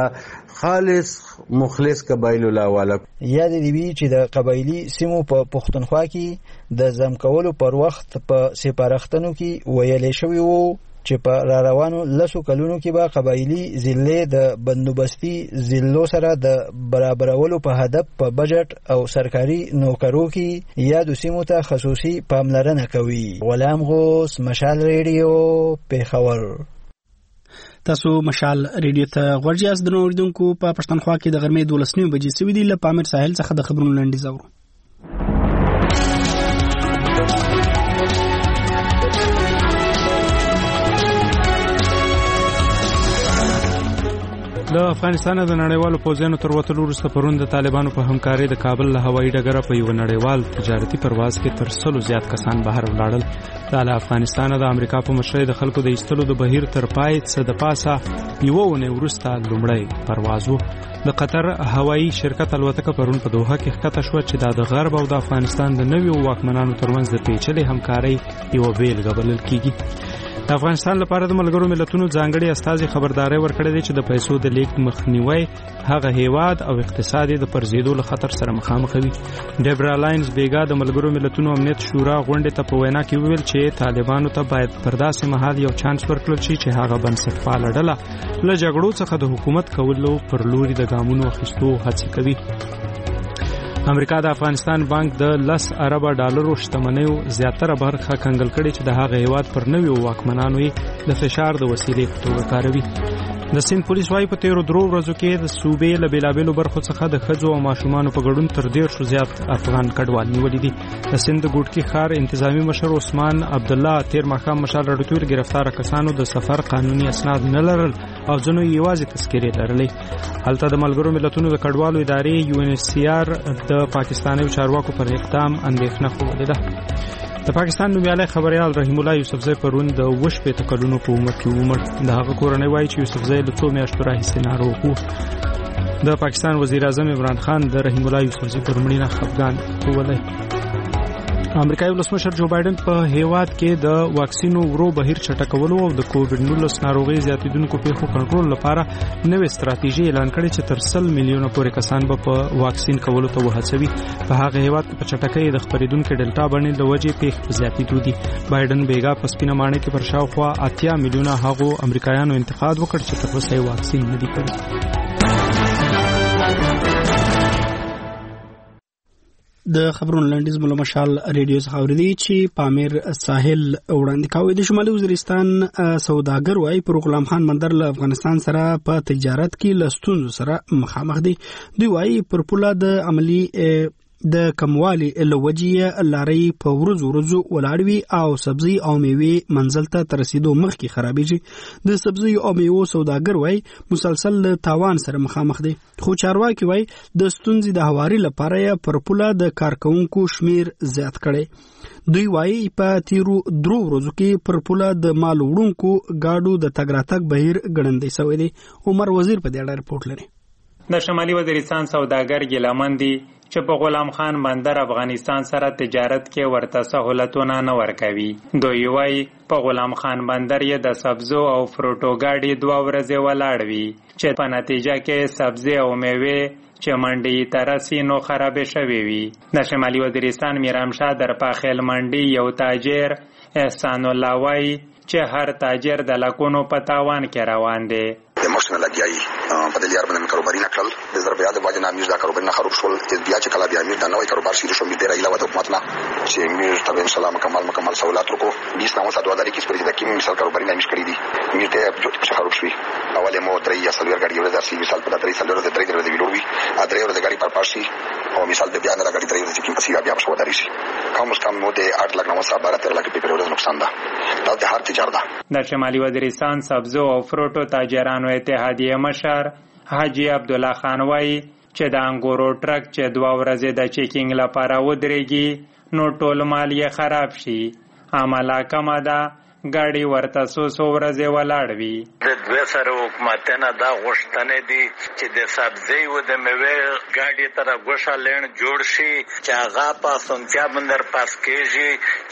خالص مخلص قبایلو لا والا. یا د دې چې د قبایلی سیمو په پښتونخوا کې د زم کولو پر وخت په سپارښتنو کې ویلې شوی وو چې په را روانو لسو کلونو کې به قبایلي ضلعې د بندوبستي ضلعو سره د برابرولو په هدف په بجټ او سرکاري نوکرو کې یادو سیمو ته خصوصي پاملرنه کوي. غلام غوث، مشال ریډیو، پیښور. تاسو مشال ریډیو ته غوږ یاست. د اوریدونکو په پښتونخوا کې د غرمې دولس نیمې بجې سوي دي. له پامیر ساحل څخه د خبرونو لنډیز اورو. د افغانستان د نړیوالو پوځیانو تر وتلو وروسته پرون د طالبانو په همکارۍ د کابل له هوایي ډګره په یو نړیوال تجارتي پرواز کې تر سلو زیات کسان بهر ولاړل. دا له افغانستان د امریکا په مشرۍ د خلکو د ایستلو د بهیر تر پای څه د پاسه یوه اونۍ وروسته لومړی پرواز و. د قطر هوایي شرکت الوتکه پرون په دوحه کې ښکته شوه چې دا د غرب او د افغانستان د نویو واکمنانو ترمنځ د پیچلې همکارۍ یوه بیلګه بلل کیږي. د افغانستان لپاره د ملګرو ملتونو ځانګړي استازي خبرداري ورکړې ده چې د پیسو د لیږد مخنیوی هغه هیواد او اقتصاد د پرځېدو له خطر سره مخامخ وي. ډیبرا لاینز بیګا د ملګرو ملتونو امنیت شورا غونډې ته په وینا کې وویل چې طالبانو ته باید پر داسې مهال یو چانس ورکړل شي چې هغه بنسټپاله ډله له جګړو څخه د حکومت کولو پر لوري د ګامونو اخیستو هڅې کوي. امریکا د افغانستان بانک د لس اربه ډالرو شتمنیو زیاتره برخه کنګل کړي چې د هغه هیواد پر نویو واکمنانو یې د فشار د وسیلې په توګه کاروي. د سند پولیس وايي په تیرو درو ورځو کې د صوبې له بیلابیلو برخو څخه د ښځو او ماشومانو په ګډون تر ډېر زیات افغان کډوال نیولي دي. د سند د ګوټکي ښار انتظامی مشر عثمان عبدالله تیر ماښام مشال راډیو ته ګرفتاره کسانو د سفر قانوني اسناد نه لرل او ځینو یې یوازې تذکرې لرلې. هلته د ملګرو ملتونو د کډوالو ادارې یو ان ایچ سی آر د پاکستاني چارواکو پر اقدام اندېښنه خوده ده. د پاکستان نومیالی خبریال رحیم الله یوسفزی پرون د اوه شپېته کلونو په عمر کې ومړ. د هغه کورنۍ وایي چې یوسفزی له څو میاشتو راهیسې ناروغ و. د پاکستان وزیر اعظم عمران خان د رحیم الله یوسفزی پر مړینه خفګان ښودلی. امریکایي ولسمشر جو بایدن په هیواد کې د واکسینو ورو بهیر چټکولو او د کووډ نولس ناروغي زیاتیدونکو پیښو کنټرول لپاره نوې ستراتیژي اعلان کړې چې تر سل میلیونه پورې کسان به په واکسین کولو ته وهڅوي. په هغه هیواد کې په چټکۍ د خپرېدونکو ډلټا بڼې د وجې پیښې په زیاتېدو دي. بایدن بیګا په سپینه ماڼۍ کې پر شاوخوا اتیا میلیونه هغو امریکایانو انتقاد وکړ چې تر اوسه یې واکسین نه دي کړی. د خبرونو لنډیز مو له مشال ریډیو څخه اورېدي چې پامیر ساحل وړاندې کوي. د شمالي وزیرستان سوداګر وايي پر غلام خان بندر له افغانستان سره په تجارت کې له ستونزو سره مخامخ دي. دوی وايي پر پوله د عملی د کموالي لوجې لاري په ورځو ورځو ولاړوي او سبزي او میوه منزل ته تر رسیدو مخکې خرابېږي. د سبزي او میوه سوداګر وايي مسلسل له تاوان سره مخامخ دي. خو چارواکي وايي د ستونزې د هواري لپاره پر پوله د کارکونکو شمیر زیات کړي. دوی وايي په تیرو درو ورځو کې پر پوله د مال وړونکو گاډو د تګ راتګ بهیر ګړندی شوی دی. عمر وزیر په دې اړه رپورټ لري. د شمالي وزیرستان سوداګر ګیلمن دي چې په غلام خان بندر افغانستان سره تجارت کې ورته سہولتونه نه ورکوي. دوی وايي په غلام خان بندر یې د سبزو او فروټو گاډي دوه ورځې ولاړ وي چې په نتیجه کې سبزي او میوه چې منډي ترسي نو خرابې شوي وي. د شمالي وزیرستان میرامشاه در پاخیل منډي یو تاجر احسان الله وايي چې هر تاجر د لکونو په تاوان کې روان دی. مشن لګیای په دې لار باندې کاروباري نه کړل د ضربیا د واجب امیر دا کاروبار نه خراب شول چې بیا چې کلا بیا امیر دا نوې کاروبار شروع شو می ډیر ایله وته حکومت نه چې امیر ته ان شاء الله مکمل مکمل سہولت ورکړو. بیس نو ساتو داري کې سپریږي د کیم مثال کاروباري نه مش کړی دي می ته چې خراب شوی اوله مو درې یا سلور غاډي ورته سی مثال په درې سلور د درې درې د ویلوي ا درې ور د غاډي پر پاسي او مثال د بیا نه غاډي درې د کیم پسې بیا په وداري شي کوم کم مو د اټ لګ نو صبر تر لګ په ورځ نقصان ده. دا د هر تجارت ده. د شمالي وزیرستان سبزو او فروټو تاجرانو اتحادیه مشر حاجی عبدالله خان وايي چې د انګورو ټرک چې دوه ورځې د چیکینګ لپاره ودرېږي نو ټول مال یې خراب شي. عمله کمه ده ګاډي ورته څو څو ورځې ولاړ وي. د دوه سره حکومتونه دا غوښتنې دي چې د سبزي او د میوې ګاډي تر غوښه لین جوړ شي چې هغه په سنتیا بندر پاس کېږي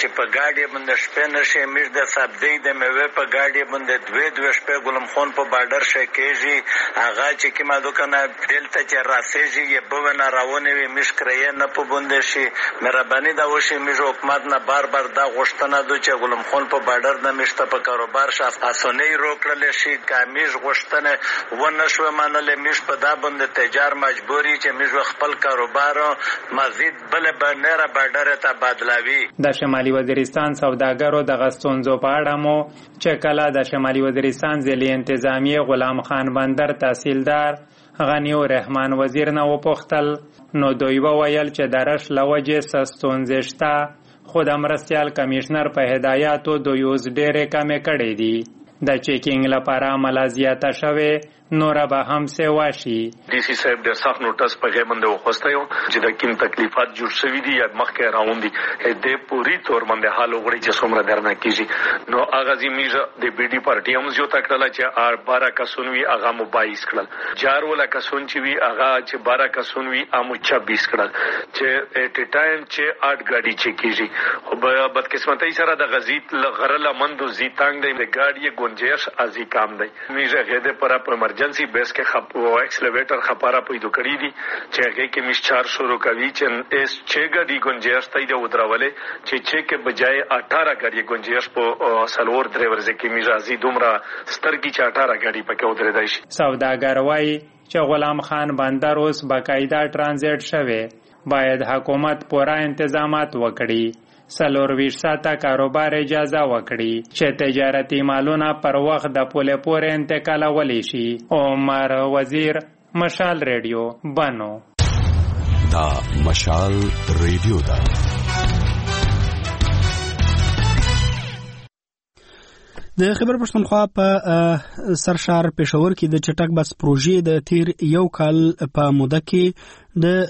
چې په ګاډي باندې شپې نشي میر د سبزی د میوه په ګاډي باندې دوه دوه شپې ګلم خون په بارډر شکېږي هغه چې کیما دوکنه دلته چې راسېږي یې بونه راونه وي مشکرې نه په بوند شي مهرباني دا وشي میز حکومت نه بار بار دا غوښتنه دوی چې ګلم خون په بارډر نه مشته په کاروبار شاف اسونی روکړل شي کامیز غوښتنه ونه شو منل میش په دا باندې تجار مجبوری چې میز خپل کاروبار مزید بل بنره بارډر ته بدلاوي د شمالي وزیرستان سوداګرو د غستونزو په اړه مو چې کله د شمالي وزیرستان ځلي انتظامی غلام خان بندر تحصیلدار غنی رحمان وزیر نه وپوښتل نو دوی وویل چې درش لوجه سستونزې شته خو د مرستیال کمیشنر په هدایاتو دوی اوس ډېرې کمې کړې دي د چیکینګ لپاره عمله زیاته شوې نور به هم سیوا شي ډي سي صاحب د سخت نوټس په غیمنده وخوسته یو چې د کوم تکلیفات جوړ شوي دي یا مخکې راوندي د پوری تور باندې حال وګړي چې څومره درنه کیږي نو هغه زميږه د بي ډي پارټي هم یو تکړه چې ار بارہ کسون وی هغه مو باییس کړل جار ولا کسون چې وی هغه چې بارہ کسون وی امو چھبیس کړل چې اټ ټایم چې اټ ګاډي چې کیږي خو بدقسمتۍ سره د غزیت لغرله مندو زیتانګ د ګاډي گنجائش ازي کام دی میږه غده پر پر ایمرجنسی بیس کې خپ او ایکسلیویټر خپاره پیدا کړی دي چې هغه کې مشچار شروع کوي چې اس چھ غاډي گنجائش ته د ودرولې چې چھ کې بجای اٹھارہ غاډي گنجائش په سلور ډرایور ځکه میرازي دومره سترګي چې اٹھارہ غاډي پکې ودرېدای شي سوداګر وایي چې غلام خان بندر اوس باقاعده ترانزیت شوه باید حکومت پورا انتظامات وکړي سلور ویش ساته کاروبار اجازه وکړي چې تجارتي مالونه پر وخت د پوله پورې انتقالولی شي عمر وزیر مشال ریډیو بانو دا مشال ریډیو دا د خبر پښتونخوا په سرشار پېښور کې د چټک بس پروژې د تیر یو کال په موده کې د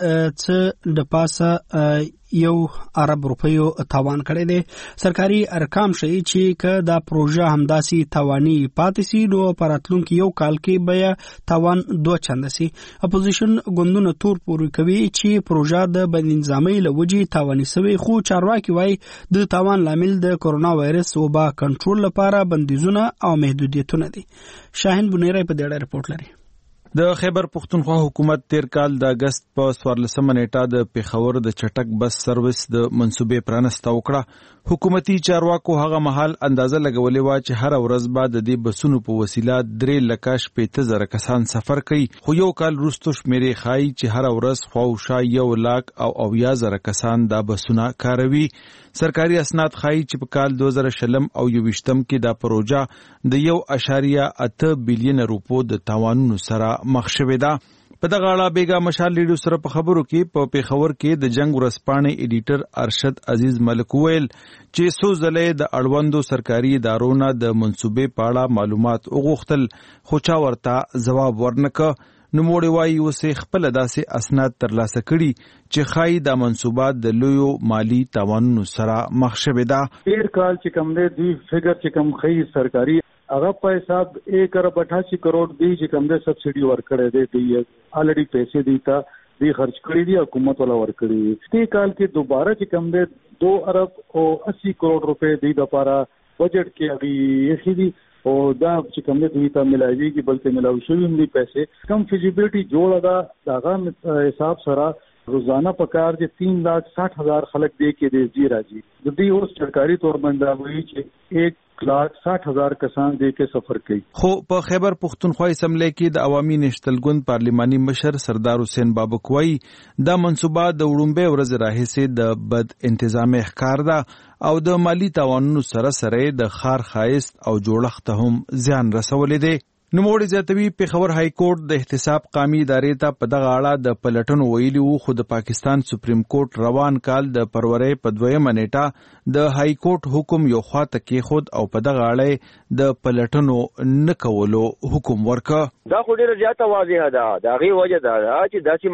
څه د پاسه یو ارب روپیو تاوان کړی دی سرکاري ارقام ښیي چې که دا پروژه همداسې تاواني پاتې سي نو په راتلونکي یو کال کې به تاوان دوه چنده سي اپوزیشن ګوندونه تور پورې کوي چې پروژه د بد نظامۍ له وجې تاواني سوې خو چارواکي وایي د تاوان لامل د کرونا وایرس وبا کنټرول لپاره بندیزونه او محدودیتونه دي شاهین بنیری په دې اړه رپورټ لري د خیبر پختونخوا حکومت تیر کال د اگست په څوارلسمه نیټه د پیښور د چټک بس سرویس د منصوبې پرانسته وکړه حکومتي چارواکو هغه مهال اندازه لګولې و چې هر ورځ به د دې بسونو په وسیله درې لکه شپېته زره کسان سفر کوي خو یو کال وروسته شمیرې ښایي چې هر ورځ خواوشا یو لاک او اویا زره کسان دا بسونه کاروي سرکاري اسناد ښایي چې په کال دوه زره شلم او یوویشتم کې دا پروژه د یو اشاریه اته بیلیون روپو د تاوانونو سره مخ شوې ده په دغه اړه بیګا مشال ریډیو سره په خبرو کې په پیښور کې د جنگ ورځپاڼې ایډیټر ارشد عزیز ملک ویل چې څو ځلې د اړوندو سرکاري ادارو نه د منصوبې په اړه معلومات وغوښتل خو چا ورته ځواب ورنکړ نوموړی وایي اوسې خپل داسې اسناد ترلاسه کړي چې ښایي دا منصوبات د لویو مالي تاوانونو سره مخ شوې ده تیر کال چې کوم دی دوی فګر چې کوم ښیي سرکاري هغه په حساب ایک ارب اٹھاسی کروڑ دی چې کوم دی سبسڈي ورکړی دی دی الریډي پیسې دی تا دی خرچ کړی دی حکومت ولا ورکړي دي کال کې دوباره چې کوم دی دو ارب او اسی کروڑ روپے دی د لپاره بجٹ کې ابي یې دي او دا چې کوم دی دوی ته ملایوي کې بلکې ملاوي شوی هم دي پیسې کم فیزیبিলিټي جوړه دا داغه حساب سره روزانه پکار چې تین لاکھ ساٹھ ہزار خلق دی کې دی جی راځي د دې اوس سرکاري تور باندې وایي چې ایک لاکھ ساٹھ ہزار کسان دې کې سفر کوي خو په خیبر پختونخوا اسمبلی کې د عوامي نشتل ګوند پارلماني مشر سردار حسین بابک وایي دا منصوبه د وړومبه ورځ راهیسې د بد انتظام ښکار ده او د مالی تاوانونو سره سره د خار خایست او جوړښت هم زیان رسولې ده نوموړي زیاتوي پیښور های کورټ د احتساب قومي ادارې ته په دغه اړه د پلټنو ویلي وو خو د پاکستان سپریم کورټ روان کال د فروری په دویمه نیټه د های کورټ حکم یو خواته کېښود او په دغه اړه د پلټنو نه کولو حکم ورکړ دا خو ډېره زیاته واضحه ده د هغې وجه دا ده چې داسې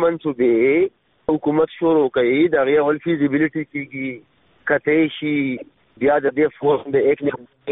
منصوبې حکومت شروع کوي د هغې اول فیزیبیلیټي کېږي کتی شي بیا د دې فورم د ایک نه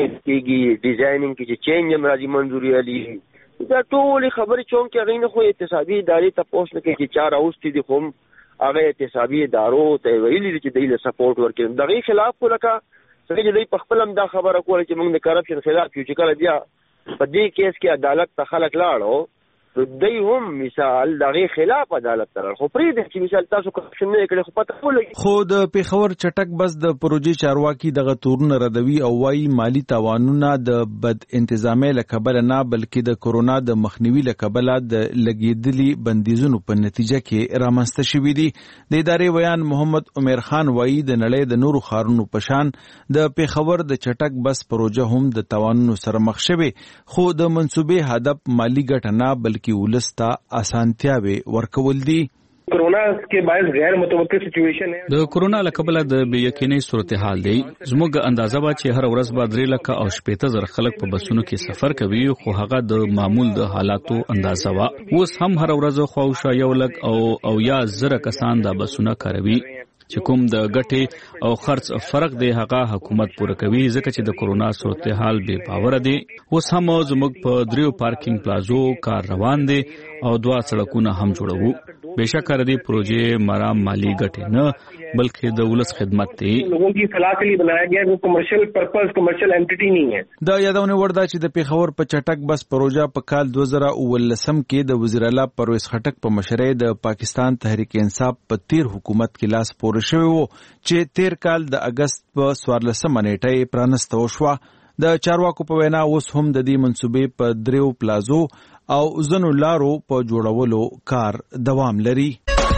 کېږي ډیزاینینګ کې چې چینج هم راځي منظوري علي دا ټولې خبرې چون کې هغې نه خو اقتصادي ادارې تپوس نه کوي چې چا راوستي دي خو هغه احتسابي ادارو ته ویلي چې دوی له سپورټ ورکړي دغه خلاف ولکه څنګه چې دوی په خپل هم دا خبره کوله چې موږ د کرپشن خلاف یو چې کله بیا په دې کیس کې عدالت ته خلک لاړو دوی هم مثال دغه خلاف عدالت تر خو پرې د چې مثال تاسو کرپشن نه کړي خو پته ولګي. خو د پیښور چټک بس د پروژې چارواکي دغه تورونه ردوي او وايي مالی تاوانونه د بد انتظامي لکبل نه بلکې د کورونا د مخنیوي لکبل د لګیدلي بندیزونو په نتیجه کې رامنځته شوې دي. د ادارې ویان محمد عمر خان وايي د نړۍ د نورو ښارونو په شان د پیښور د چټک بس پروژه هم د تاوانونو سره مخ شوې خو د منصوبې هدف مالی ګټه نه بلکې کی ولستا اسانتیاوي ورکول دي. کورونا کې باعث غیر متوقع سچويشن ہے. د کورونا لکبله د بې یقیني صورتحال دی. زموږ اندازه با چې هر ورځ به درې لکه او شپږ زره خلک په بسونو کې سفر کوي خو هغه د معمول د حالاتو اندازه وا. اوس هم هر ورځ خواوشا یو لک او او یا زره کسان د بسونه کاروي چې کوم د ګټې او خرڅ فرق دی هغه حکومت پوره کوي ځکه چې د کورونا صورتحال به باور دی. اوس هم زموږ په دریو پارکینګ پلازو کار روان دي او دوا سړکونه هم جوړوو. बेशक ردی پروژې مرام مالی ګټه نه بلکې د ولس خدمت دی. لوگوں کی فلاح کے لیے بنایا گیا ہے وہ کمرشل پرپز کمرشل انټیټی نه ہے. دا یادونه وردا چې د پیښور په چټک بس پروژه په کال دو زره ولسم کې د وزیر اعلی پرویز خټک په مشرۍ د پاکستان تحریک انصاف په تیر حکومت کې لاس پورې شوی وو چې تیر کال د اگست په څوارلسمه نیټه پرانسته وشوه. د چارواکو په وینا اوس هم د دې منصوبې په دریو پلازو او زنو لارو په جوړولو کار دوام لري.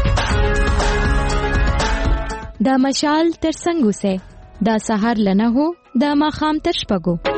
دا مشال تر څنګه وسه دا سحر لنه هو دا ماخام تر شپګو.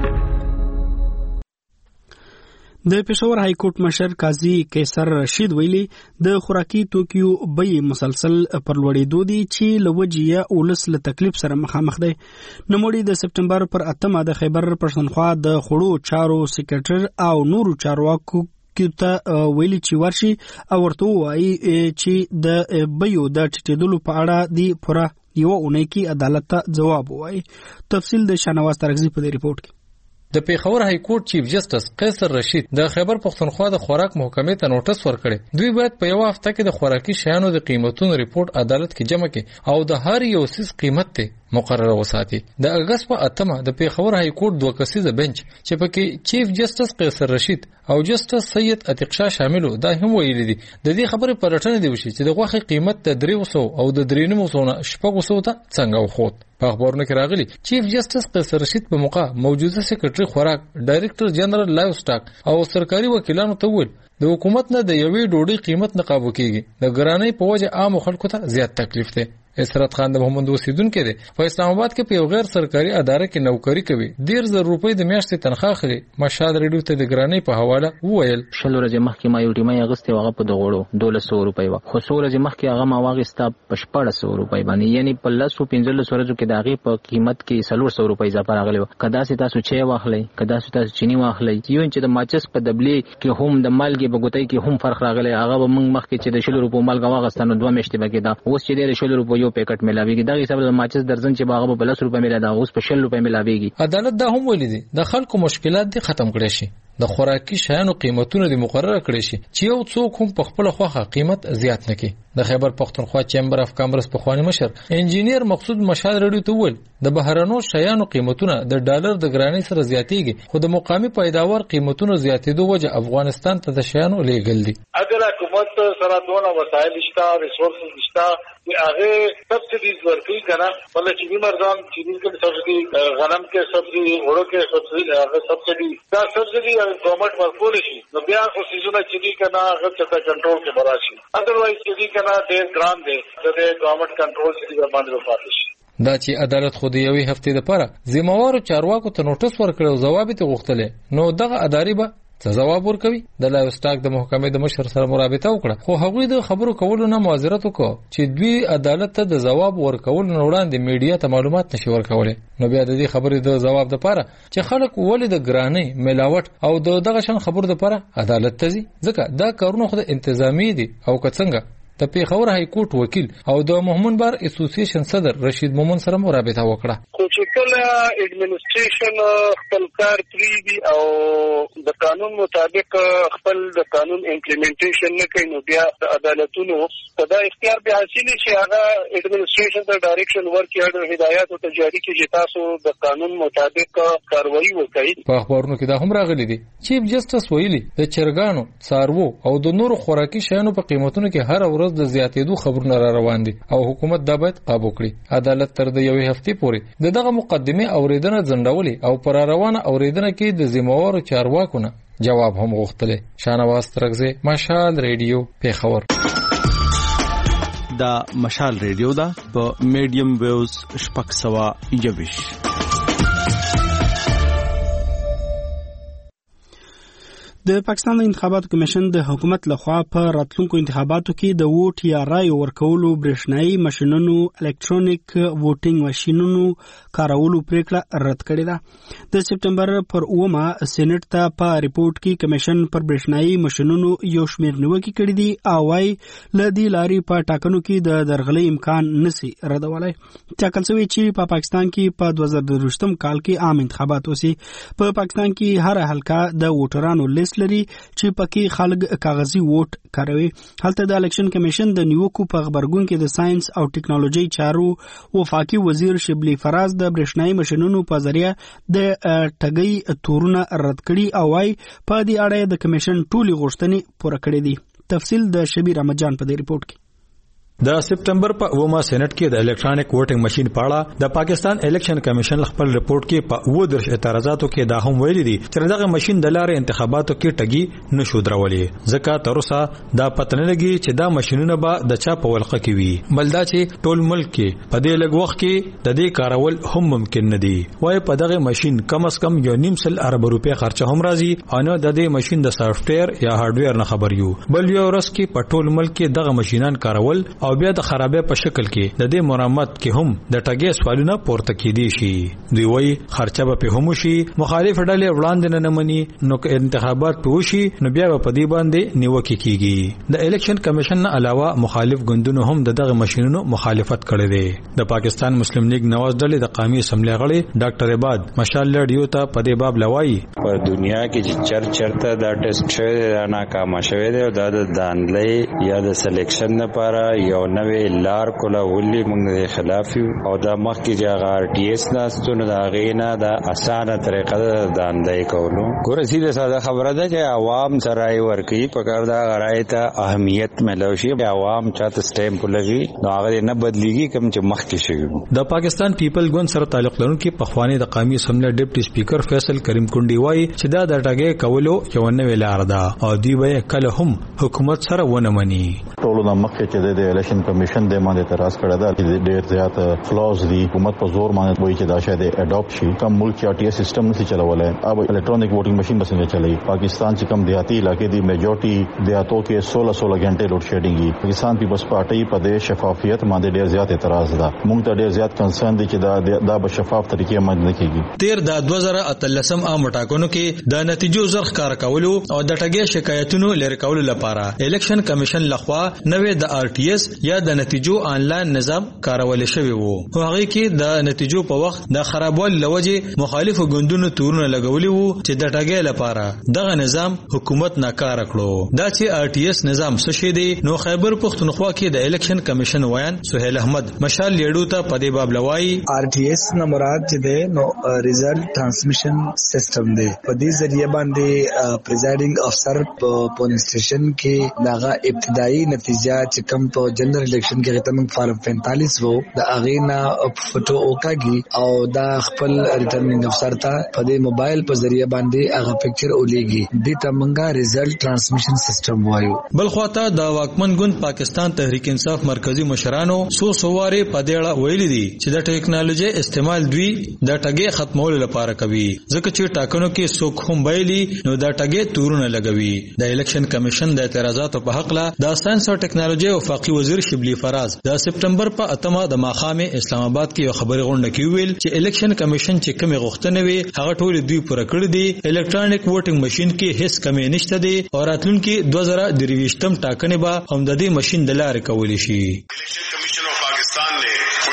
د پېښور های کورټ مشر قاضي قیصر رشید ویلي د خوراکي توکیو بیې مسلسل پر لوړېدو دي چې لوجیا ولس له تکلیف سره مخامخ دی. نوموړي د سپټمبر پر اتمه د خیبر پښتونخوا د خوړو چارو سیکریټر او نورو چارواکو کته ویلي چې ورشي او ورته وایي چې د بیو د ټیټېدلو په اړه دی پوره یو اونۍ کې عدالت ته جواب وایي. تفصیل د شنواز ترغزی په ریپورت کې. د پیښور های کورټ چیف جسټس قیصر رشید د خیبر پښتونخوا د خوراک محکمې ته نوټس ورکړي. دوی باید په یو هفته کې د خوراکي شیانو د قیمتونو ریپورت عدالت کې جمع کړي او د هر یو سیس قیمت ته مقرره وساتي. د اگست په اتمه د پیښور های کورټ دوه کسیزه بنچ چې پکې چیف جسټس قیصر رشید او جسټس سید عتیق شاه شاملو دا هم ویلي دي د دې خبرې پر لټنه دی وشي چې د غوښې قیمت د درې سوه او د درې نیم سوه نه شپږ سوه ته څنګه وخوت. په خبرونه کې راغلي چیف جسټس قیصر رشید په موقع موجوده سیکریټري خوراک ډایریکټر جنرال لایو سټاک او سرکاري وکیلانو ته ویل د حکومت نه د یوې ډوډۍ قیمت نه قابو کیږي د ګرانۍ په وجه عام خلکو ته زیات تکلیف دی. اسرت خان د محمد اوسیدونکو دی په اسلام آباد کې په یو غیر سرکاري اداره کې نوکری کوي. ډیر زر روپۍ د میاشتې تنخواه اخلي. مشهد ریډیو ته د ګرانۍ په حواله وویل شل ورځې مخکې ما یو ټیمه اغستې هغه په دغړو دولس سوه روپۍ وه خو څو ورځې مخکې هغه ما واخیسته په شپاړس سوه روپۍ باندې یعنې په لسو پنځلس ورځو کې د هغې په قیمت کې څلور سوه روپۍ اضافه راغلی وه. که داسې تاسو چای واخلئ که داسې تاسو چینی واخلئ یو چې د ماچس په دبلې کې هم د مالګې په ګوتۍ کې هم فرق راغلی هغه به موږ مخکې چې د شلو روپو مالګه واخیسته نو دوه میاشتې به کېده. اوس چې دی د شلو روپو یو پیکټ میلاویږي دا حساب د ماچس درزن چې باغه په لس روپۍ میلا دا اوس په شل روپۍ میلاویږي. عدالت دا هم ویلي دي د خلکو مشکلات دي ختم کړي شي. د خوراکي شیانو قیمتونه دي مقرره کړي شي چې یو څوک هم په خپل خوخه قیمت زیات نه کړي. د خیبر پښتونخوا چیمبر اف کامرس په خواني مشر انجینیر مقصود مشال رډیو ته ویل د بهرانو شیانو قیمتونه د ډالر د ګرانۍ سره زیاتېږي خو د مقامی پیداوار قیمتونو زیاتېدو وجه افغانستان ته د شیانو لیږل دي. اگر حکومت سره دونه وسایل شته ریسورسز شته هغه سبسیډیز ورکوي کنه ولې چې مرزان چینی کې سبسیډي غنم کې سبسیډي وړو کې سبسیډي هغه سبسیډي دا سبسیډي ګورنمنت ورکول شي نو بیا خو سيزونه چینی کنه هغه څه کنټرول کې براشي اذروایز چینی کنه ډېر ګران دی د ګورنمنت کنټرول کې باندې وفات شي. دا چې عدالت خو د یوې هفتې لپاره ذمہوارو چارواکو ته نوټس ورکړ او ځواب یې غوښتل نو دغه ادارې به څه جواب ورکوي. د لایو سټاک د محکمې د مشر سره مرابطه وکړه خو هغوی د خبرو کولو نه معذرت وکړ چې دوی عدالت ته د جواب ورکول نه وړاندې میډیا ته معلومات نشي ورکولای. نو بیا د دې خبرې د جواب لپاره چې خلک ولې د ګرانۍ ملاوت او د دغه شان خبرو لپاره عدالت ته ځي ځکه دا کارونه خو د انتظامی دي او کڅنګه د پیښور های کورټ وکیل او د مومن بار اسوسییشن صدر رشید مومن سره مرابطه وکړه. خو چې کله اډمنسټریشن خپل کار پریږدي او د قانون مطابق خپل د قانون امپلیمنټیشن نه کوي، نو بیا د عدالتونو په دا اختیار به حاصل شي هغه اډمنسټریشن ته ډایرکشن ورکړي او هدایات ته جاری کړي چې تاسو د قانون مطابق کاروایی وکړئ. په اخبارونو کې دا هم راغلي دي چیف جسټس ویلي د چرګانو، څاروو او د نورو خوراکي شیانو په قیمتونو کې هر ورځ د زیاتېدو خبرونه را روان دي او حکومت دا باید قابو کړي. عدالت تر د یوې هفتې پورې د دغه مقدمه اوریدنه ځنډولې او پر روانه اوریدنه کې د ذمہوارو چارواکو نه جواب هم غوښتل. شانواز ترغزه، مشال ریډیو، پیښور. دا مشال ریډیو دا په میډیم ویوز شپږ سوه یوویش. د پاکستان انتخاباتو کمیشن د حکومت لخوا په راتلونکو انتخاباتو کې د ووټ یا رای ورکولو برېښنايي ماشينونو الکترونیک ووټینګ ماشينونو کارولو پریکړه رد کړې ده. د سپټمبر پر اومه سېنات ته په ریپورت کې کمیشن پر برېښنايي ماشينونو یو شمېر نیوکې کړې دي او وايي له دې لارې په ټاکنو کې د درغلۍ امکان نشي ردولای. ټاکل شوی چې په پاکستان کې په دوه زره درویشتم کال کې عام انتخابات وشي. په پاکستان کې هر حلقه د ووټرانو لیست لري چې پکې خلک کاغذي ووټ کاروي. هلته د الیکشن کمیشن د نیوکو په خبرګون کې د ساينس او ټیکنالوژي چارو وفاقي وزیر شبلی فراز د برېښنايي ماشينونو په ذریعہ د ټګۍ تورونه رد کړي او وايي په دې اړه د کمیشن ټولي غوښتنې پوره کړې دي. تفصیل د شبیر احمد په دې ریپورت کې. د سپټمبر په اومه سېنات کې د الکترونیک ووټینګ ماشين په اړه د پاکستان الیکشن کمیشن خپل ریپورت کې په و درش اعتراضاتو کې دا هم ویلي دي چې دغه ماشين د لارې انتخاباتو کې ټګي نشو درولې، ځکه تر اوسه دا پته نه لګي چې دا ماشينونه به د چا په ولقه کې وي، بل دا چې ټول ملک کې په دې لږ وخت کې د دې کارول هم ممکن نه دي. وای په دغه ماشين کم از کم یو نیم سل ارب روپے خرچه هم راځي او نه د دې ماشين د سافټویر یا هارډویر نه خبر یو، بل یو ورځ کې په ټول ملک کې دغه ماشينان کارول او بیا د خرابې په شکل کې د دې مرمت کې هم د ټګي سوالونه پورته کیدي شي. دوی وایي خرچه به په هم شي، مخالف ډلې وړاندې نه مني، نو که انتخابات په وشي نو بیا په دې باندې نیوکه کیږي. د الیکشن کمیشن نه علاوه مخالف ګوندونو هم دغه ماشينونو مخالفت کړی دی. د پاکستان مسلم لیگ نواز ډلې د قومي اسمبلی غړي ډاکټر عباد مشال ریډیو ته په دې باب لوي په دنیا کې چر چرته دا ټیسټ شوی دی، ناکام شوی دی او دا د دانلې یا د سلیکشن لپاره یو نوې لار کوله ولي موږ د خلاف او دا مخ کې چې آر ټي اس ناستونه دا غینا دا اسانه طریقه ده د اندای کولو. ګوره سیده ساده خبره ده چې عوام سره ورکی په کار دا غړای ته اهمیت ملوشي، عوام چاته سټیمپ لګي نو هغه نه بدلیږي کوم چې مخ کې شي. د پاکستان پیپل ګوند سره تعلق لرونکي پخوانی د قومي اسمبلی ډیپټي سپیکر فیصل کریم کونډي وایي چې دا د ټاګي کولو یو نوې لار ده او دوی به کله هم حکومت سره ونه مني. ټولو د مخ کې د الیکشن کمیشن د باندې اعتراض کړی دا چې ډېر زیات فلاز دي، حکومت په زور باندې وایي چې دا شاید اډاپټ شي. کوم ملک چې ټي اس سیستم نشي چلولای، اب الکترونیک ووټینګ ماشين به څنګه چلایي؟ پاکستان چې کوم دیہاتی علاقې دي میجورټي دیہاتو کې سولہ سولہ غنټه لوډ شیډینګ دي. پاکستان پیپلز پارټي په دې شفافیت باندې ډېر زیات اعتراض ده. موږ ته ډېر زیات کنسرن دي چې دا دا به شفاف طریقې باندې نه کیږي. تیر د دوه زره اتلسم عام ټاکنو کې د نتیجو زرخ کار کولو او د ټګي شکایتونو لری کولو لپاره الیکشن کمیشن لخوا نوې د آر ټي اس یا د نتیجو آنلاین نظام کارول شوی وو. هغه کې د نتیجو په وخت د خرابوالي لوجه مخالفو ګوندونو تورونه لګولي وو چې د ټګي لپاره دغه نظام حکومت ناکاره کړو. دا چې آر ټي اس نظام څه شي دی نو خیبر پختونخوا کې د الیکشن کمیشن ویان سہیل احمد مشال لیډو ته په دې باب لوي آر ټي اس نه مراد چې دی نو ریزلټ ټرانسمیشن سیستم دی. په دې ذریعہ باندې پریزایډینګ افسر په پولینګ سټیشن کې دغه ابتدایي نتیجه چې کوم په جنرال الیکشن کې غته موږ فارم پینتالیس وو د اغینا فوټو اوکاږي او دا خپل ریټرنینګ افسر ته په دې موبایل په ذریعہ باندې هغه پکچر ولېږي. دې ته موږ ریزلټ ټرانسمیشن سیستم وایو. بل خواته د واکمن ګوند پاکستان تحریک انصاف مرکزی مشرانو سو سواره په دې اړه ویلي دي چې د ټیکنالوژي استعمال دوی د ټګي ختمولو لپاره کوي، ځکه چې ټاکنو کې څوک هم ویلي نو د ټګي تورونه لګوي. د الیکشن کمیشن د اعتراضاتو په حق لا د ساينس او ټیکنالوژي وفاقي وزیر شبلی فراز د سپټمبر په اتمه د ماخامه اسلام آباد کې یو خبري غونډه کې ویل چې الیکشن کمیشن چې کومه غوښتنه وي هغه ټول دوی پوره کړی دي. الکترونیک ووټینګ ماشين کې هیڅ کمی نشته دي او راتلونکي دوه زره درویشتم ټاکنې به هم د دې ماشين د لارې کولې شي. الیکشن کمیشن آف پاکستان نے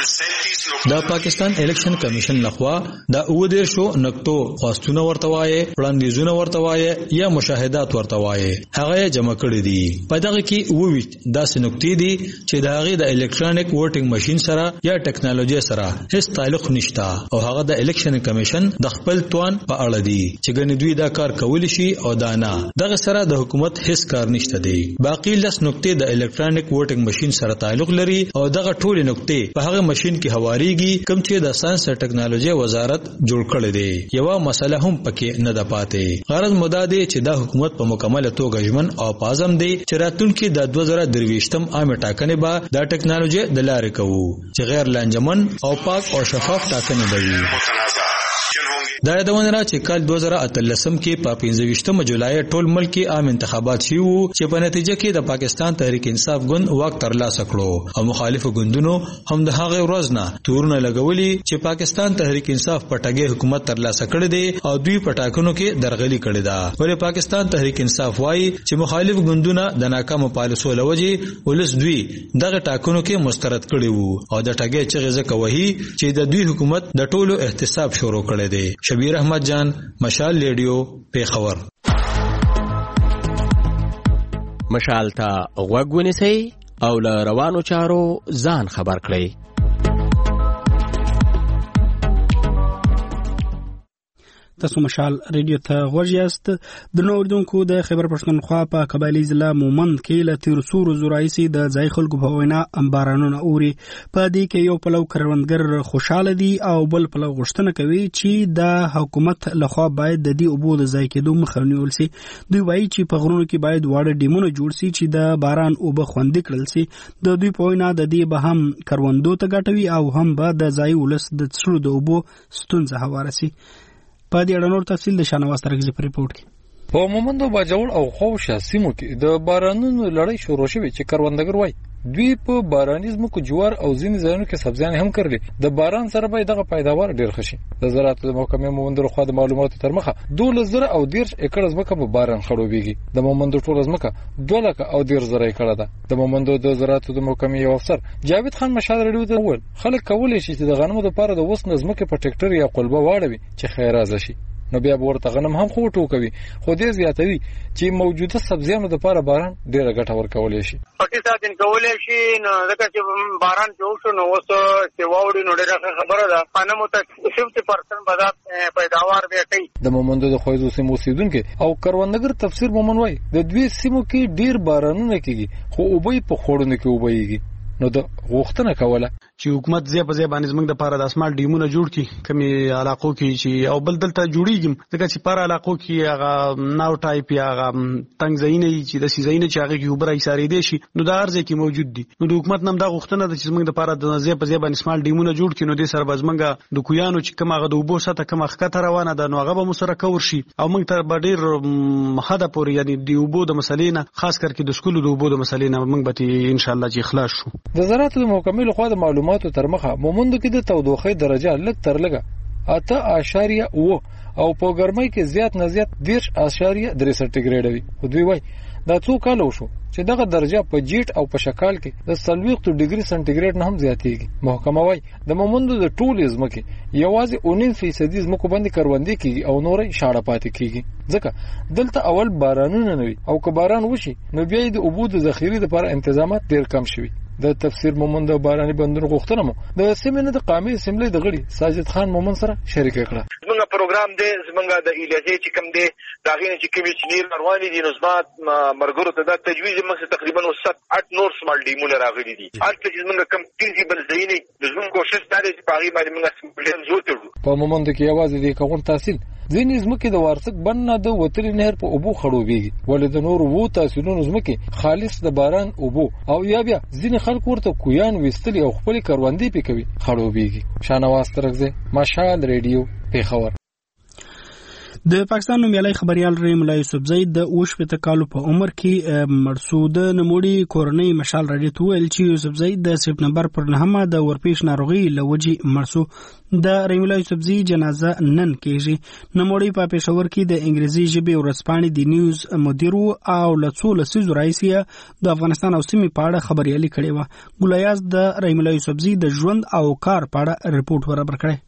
د پاکستان الیکشن کمیشن لخوا د اودیر شو نقطو خواستونه ورتوایي وړاندیزونه ورتوایي یا مشاهدات ورتوایي هغه جمع کړی دي په دغه کې وویت داسې نقطې دي چې د هغه د الکترونیک ووټینګ ماشين سره یا ټیکنالوژي سره هیڅ تعلق نشته او هغه د الیکشن کمیشن د خپل توان په اړه دي چې ګنې دوی دا کار کولی شي او دا نه دغه سره د حکومت هیڅ کار نشته دی باقی لس نقطې د الکترونیک ووټینګ ماشين سره تعلق لري او دغه ټول نقطې په هغه ماشين کې هواریږي کوم چې د ساينس او ټیکنالوژي وزارت جوړ کړی دی یو مسله هم پکې نه ده پاتې غرض مدا دی چې د حکومت په مکمل توګه ژمن او پازم دی چې راتلونکي د دوه زره درویشتم عام ټاکنې به د ټیکنالوژي د لارې کوو چې غیر لانجمن او پاک او شفاف ټاکنې وي دا یادونه را چې کال دوه زره اتلسم کې په پنځه ویشتمه جولای ټول ملکی عام انتخابات شي وو چې په نتیجه کې د پاکستان تحریک انصاف ګوند واک ترلاسه کړو او مخالفو ګوندونو هم د هغه ورځ نه تورونه لګولي چې پاکستان تحریک انصاف پټګي حکومت ترلاسه کړی دی او دوی پټاکنو کې درغلي کړی دا ولې پاکستان تحریک انصاف وايي چې مخالف ګوندونه د ناکامو پالیسو لوجې ولس دوی دغه ټاکنو کې مسترد کړی وو او د ټاګي چې ځکه وਹੀ چې د دوی حکومت د ټولو احتساب شروع کړی دی شبیر احمد جان مشال ریډیو پیښور مشال ته غوږ ونیسئ او له روانو چارو ځان خبر کړئ تاسو مشال ریډیو ته غوږیاست د نو اردوونکو د خیبر پښتونخوا په قبایلی ضلع مومند کې له تیر سورو زورایسي د ځای خلکو په وینا بارانونه اوري په دې کې یو پلو کروندګر خوشاله دي او بل پلو غوښتنه کوي چې د حکومت لخوا باید د دې اوبو د ځای کېدو مخه ونیول شي دوی وایي چې په غرونو کې باید واړه ډیمونه جوړ شي چې د باران اوبه خوندي کړل شي د دوی په وینا د دې به هم کروندو ته ګټوي او هم به د ځای ولس د څړو د اوبو ستونزه هواره شي په دې اړه نور تفصیل د شانواز ترغیزي په ریپورت کې په مومندو باجوړ او خوشا سیمو کې د بارانونو لړۍ شروع شوه چې کروندګر وای دوی په بارانیزمو کو جوار او ځینې ځایونو کې سبزیان هم کړل د باران سره به دغه پیداوار ډیر خشي د زراعت د محکمې مومندو خو د معلوماتو تر مخه دوه زره او ډیر ایکړ ځمکه په باران خړوبېږي د مومندو ټول ځمکه دوه لک او ډیر زره ایکړه ده د مومندو د زراعت د محکمې یو افسر جاوید خان مشال ریډیو ته وویل خلک کولای شي چې د غنمو لپاره د وس نظمکه په ټریکټر یا قلبه واړوي چې خیرازه شي نو بیا ورته غنم هم خو ټوکوي خو دې زیاتوي چې موجوده سبزیانو لپاره باران ډیره ګټه ورکولای شي پټي ساتین کولای شي نو ځکه چې باران جوړ شو نو اوس چې واوړي نو ډیره خبره ده غنمو ته پنځه پرسنټ بازار پیداوار به کوي د مومندو د خویزو سیمو اوسیدونکو او کروندګر تفسیر مومن وای د دوی سیمو کې ډیر بارانونه کیږي خو اوبې په خوړونو کې اوبېږي نو د غوښتنه کوله چې حکومت زی په زی باندې زمنګ د پاره د اسمال ډیمونه جوړ کی کمی علاقو کې چې او بل دلته جوړیږي ځکه چې پر علاقو کې هغه ناو ټایپ یا هغه تنګ زینې چې د سیزینې چې هغه کې وبره ایساري دي شي نو د ارزه کې موجود دي نو د حکومت نم دا غوښتنه ده چې زمنګ د پاره د زی په زی باندې اسمال ډیمونه جوړ کی نو د سر بزمنګ د کویانو چې کوم هغه د وبو سره کوم خطر روانه ده نو هغه به مسره کور شي او موږ ته ډیر حدا پورې یعنی د وبو د مسلې نه خاص کر کې د سکولو د وبو د مسلې نه موږ به ان شاء الله چې اخلاص شو د زراعت د مکمل خو د معلوماتو تر مخه مومندو کې د تودوخې درجه لږ تر لږه اته اشاریه او او په ګرمۍ کې زیات نه زیات دیرش اشاریه درې سانتیګریډ وي خو دوی وای دا څو کال وشو چې دغه درجه په جیټ او په شکال کې د سلويخت ډیګري سانتیګریډ نه هم زیاتېږي محکمه وای د مومندو د ټول ځمکې یوازې نولس فیصد ځمکو باندې کروندې کیږي او نورې شاړه پاتې کیږي ځکه دلته اول بارانونه نه وي او که باران وشي نو بیا د اوبو د ذخیرې لپاره تنظیمات ډیر کم شوي د تفسیر مومند او باراني بندونو غوښتنه مو د سیمینه د قومي اسمبلی د غړي ساجد خان مومن سره شریک کړه زمونږ پروګرام دی زمونږ د ایلیزي چې کوم دی دا غینه چې کوم چې نیر رواني دي نو زما مرګرو ته دا تجویز موږ تقریبا وسط اټ نور سمال ډیمونه راغلي دي اټ چې زمونږ کم فیزیبل ځای نه د زمونږ کوشش دا دی چې په هغه باندې موږ سمبلین زو تړو په مومند کې یوازې د کوم تحصیل ځینې ځمکې د وارثک بند نه د وتري نهر په اوبو خړوبېږي ولې د نور وو تحصیلونو ځمکې خالص د باران اوبو او یا بیا ځینې خلک ورته کویان وستلي او خپل کروندې پې کوي خړوبېږي شانواز ترغزه مشال ریډیو پیښور د پاکستان نومیالي خبريال رحیم الله یوسفزئی د اوشپته کالو په عمر کې مرسود نموړي کورنۍ مشال راډیو ته ویل چې یوسفزئی د سپتمبر پر نهمه د ورپېښ ناروغي لوجي مرسو د رحیم الله یوسفزئی جنازه نن کېږي. نموړي په پېښور کې د انګلیسي ژبې ورځپاڼې د نیوز مدیر او لڅو لسیزو راځي د افغانستان او سیمې په اړه خبريالي کړې و. ګولیاز د رحیم الله یوسفزئی د ژوند او کار په اړه ریپورت ورابر کړی.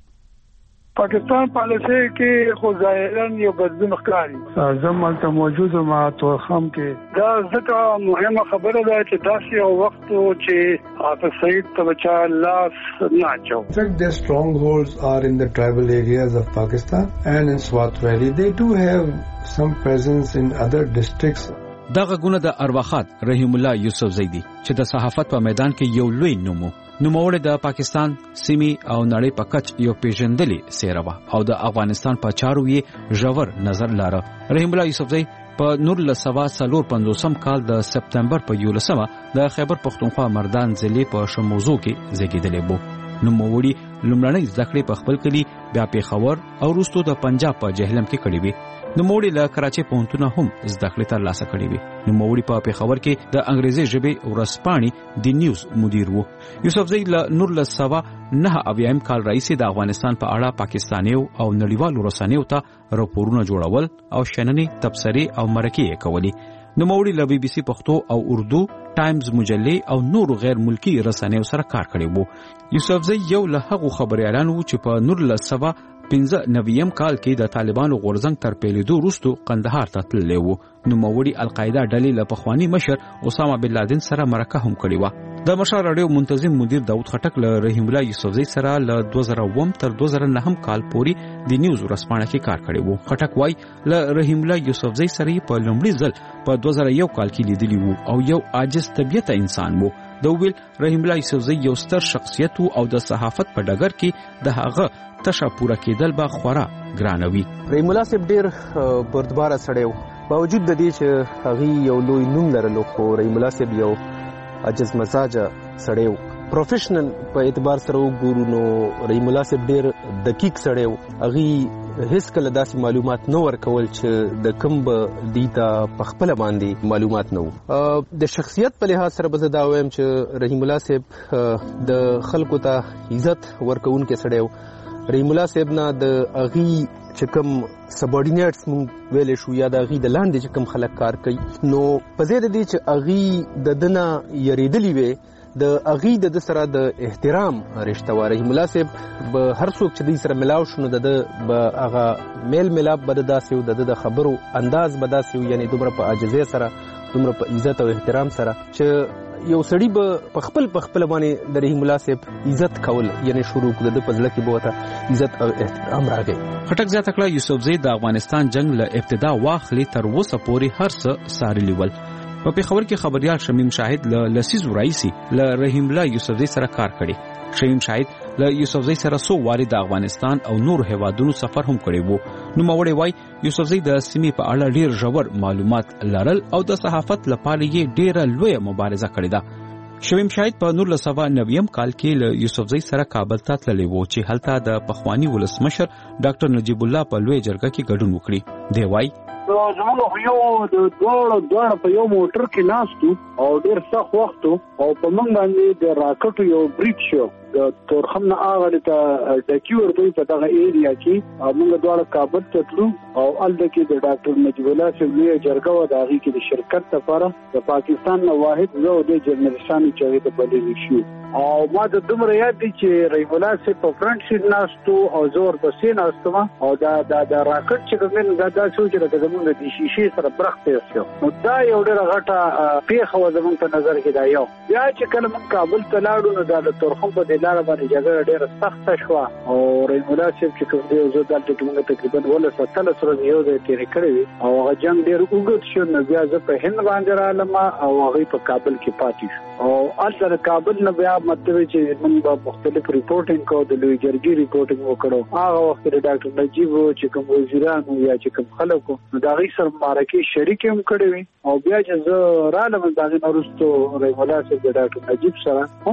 پاکستان پالیسي کې خو ظاهرا یو بدلون ښکاري. اعظم ملته موجود ما توخم کې دا ځکه مهمه خبره ده چې داسې یو وخت چې حافظ سعید ته بچا لاس نه اچو. Their strongholds are in the tribal areas of Pakistan and in Swat Valley. They do have some presence in other districts. دغه ګونه د ارواخات رحیم الله یوسفزئی دی چې د صحافت په میدان کې یو لوی نومو نوموړی د پاکستان سیمې او نړۍ په کچ یو پیژندلي څیره وه او د افغانستان په چارو یې ژور نظر لاره. رحیم الله یوسفزئی په نولس سوه څلور پنځوسم کال د سپتمبر په یولسمه د خیبر پښتونخوا مردان ضلع په شموزو کې زیږیدلی و. نوموړي لومړنۍ زده کړې په خپل کلي بیا پېښور او وروسته د پنجاب په جهلم کې کړې وې. نوموړي له کراچۍ پوهنتونه هم زده کړې ترلاسه کړې وې. نوموړي په پېښور کې د انګریزي ژبې ورځپاڼې د نیوز مدیر و. یوسفزئی له نولس سوه نهه اویایم کال راهیسې د افغانستان په اړه پاکستانیو او نړیوالو رسنیو ته راپورونه جوړول او شننې تبصرې او مرکې یې کولې. نوموړي له بي بي سي پښتو او اردو، ټایمز مجلې او نورو غیر ملکی رسنیو سره کار کړی وو. یوسفزئی یو له هغو خبريالانو چې په نولس سوه پنځه نویم کال کې د طالبانو غورځنګ تر پیلېدو وروسته قندهار ته تللی و. نوموړي القاعده ډلې له پخواني مشر اسامه بن لادن سره مرکه هم کړې وه. د مشال راډیو منتظم مدیر داود خټک له رحیم الله یوسفزئی سره له دوه زره اووم تر دوه زره نهم کال پورې د نیوز ورځپاڼه کې کار کړی وو. خټک وایي له رحیم الله یوسفزئی سره په لومړي ځل په دوه زره یو کال کې لیدلی وو او یو عاجز طبیعته انسان وو. د ویل رحیم الله یوسفزئی یو ستر شخصیت او د صحافت په ډګر کې د هغه تشه پوره کېدل به خورا ګرانوي. رحیم الله صاحب ډیر بردباره سړی و، باوجود د دې چې هغه یو لوی نوم لرلو، خو رحیم الله صاحب یو عجز مزاجه سړی و. پروفیشنل په اعتبار سره وګورو نو رحیم الله صاحب ډیر دقیق سړی و. هغه هیڅ کله داسې معلومات نه ورکول چې د کوم به دیتا په خپل باندې معلومات نه وو. د شخصیت په لحاظ سره به زه دا وایم چې رحیم الله صاحب د خلکو ته عزت ورکوونکی سړی و. رحیم الله صاحب نه د اغي چې کوم سبارډینیټس مونږ ویل شو یا د اغي د لاندې چې کوم خلک کار کوي، نو په ځای د دې چې اغي د دنه یریدلی وي، د اغي د سره د احترام رشتہ و. رحیم الله صاحب به هر څوک چې د سره ملاو شنو د به هغه میل ملاب بد داسې او د خبرو انداز بداسې، یعنی دومره په عاجزۍ سره، دومره په عزت او احترام سره چې یو سړی به په خپل په خپل باندې د رحیم الله صاحب عزت کول یعنی شروع کړ. د پزله کې به وته عزت او احترام راغی. خټک زیاته کړه یوسفزئی د افغانستان جنگ له ابتدا واخلي تر اوسه پورې هر څه ساري ول. په پېښور کې خبريال شمیم شاهد له لسیزو رئیسي له رحیم الله یوسفزئی سره کار کړی. شمیم شاهد له یوسفزئی سره سو واري د افغانستان او نور هیوادونو سفر هم کړی وو. نو موري وای یوسفزئی د سیمې په اړه ډیر ژور معلومات لرل او د صحافت لپاره یې ډیره لوی مبارزه کړې ده. شمیم شاهد په نولس سوه نویم کال کې له یوسفزئی سره کابل ته تللی وو چې هلته د پخوانی ولسمشر ډاکټر نجیب الله په لوی جرګه کې ګډون وکړي. دی وای زموږ یو د دوړ دوړ په یو موټر کې ناستو او ډیر سخت وخت او په موږ باندې د راکټ یو بریک شو د تورخم نه هغه ته ډکی ورته په دغه ایریا کې موږ دواړه کابل ته تلو او الته کې د ډاکټر نجیب الله صاحب لوی جرګه و د هغې کې د شرکت لپاره د پاکستان نه واحد زه او د جرنالستانو چې هغې ته بللی شو او ما د دومره یاد دی چې رحیم الله صاحب په فرنټ سیټ ناستو او زه ورپسې ناستم او دا د راکټ چې کوم دا داسې و چې لکه زموږ د شیشې سره برخ تېر شو. نو دا یو ډېره غټه پېښه وه زموږ په نظر کې. دا یو بیا چې کله موږ کابل ته لاړو نو دا د تورخم په دې لاره باندې جګړه ډېره سخته شوه او رحیم الله صاحب چې کوم دی زه دلته کې موږ تقریبا اوولس اتلس ورځې یو ځای تېرې کړې وې او هغه جنګ ډېر اوږد شو. نو بیا زه په هند باندې رالم او هغوی په کابل کې پاتې شو او هلته د کابل نه بیا مطلب چې موږ به مختلف ریپورټینګ کوو، د لوی جرګې ریپورټینګ وکړو. هغه وخت د ډاکټر نجیب چې کوم وزیرانو یا چې کوم خلکو نو د هغوی سره مبارکې شریکې هم کړې وې او بیا چې زه رالم د هغې نه وروستو رحیم الله صاحب د ډاکټر نجیب سره هم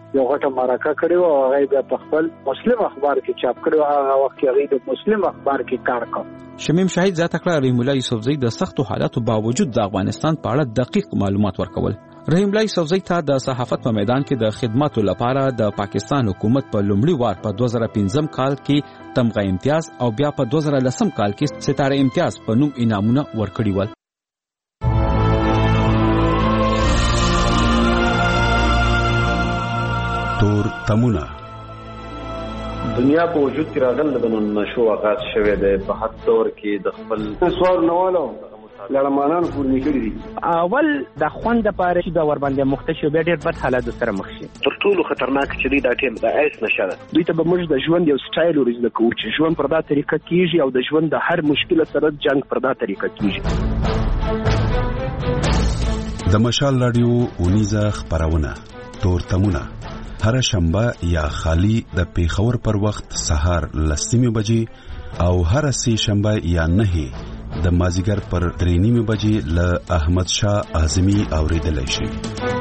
یو غټه معرکه کړې او هغه بیا په خپل مسلم اخبار کې چاپ کړو. هغه وخت کې هغه د مسلم اخبار کې کار کاوه. شمیم شاهد زیاته کړه رحیم الله یوسفزئی د سختو حالاتو باوجود د افغانستان په اړه دقیق معلومات ورکول. رحیم الله یوسفزئی ته د صحافت په میدان کې د خدماتو لپاره د پاکستان حکومت په لومړي وار په دوه زره پنځم کال کې تمغه امتیاز او بیا په دوه زره لسم کال کې ستاره امتیاز په نوم انعامونه ورکړي ول. تور تمونه دنیا په وجود کې راغل د نشو آغاز شوه د په حد تور کې د خپل سوال نوالو لړمانان پورنی کړی دي. اول د خوند لپاره چې د ور باندې مختشو به ډېر بد حالات سره مخ شي. تر ټولو خطرناک چې دی دا ټیم د ایس نشه ده. دوی ته به موږ د ژوند یو سټایل ورزده کوو چې ژوند پر دا طریقه کیږي او د ژوند د هر مشکل سره جنگ پر دا طریقه کیږي. د مشال رادیو اونیزه خبرونه تور تمونه هر شنبه یا خالی د پیښور پر وخت سهار لسمه بجې او هر سه شنبه یا نه د مازیګر پر درې نیمه بجې له احمد شاه اعظمي اوریدلای شي.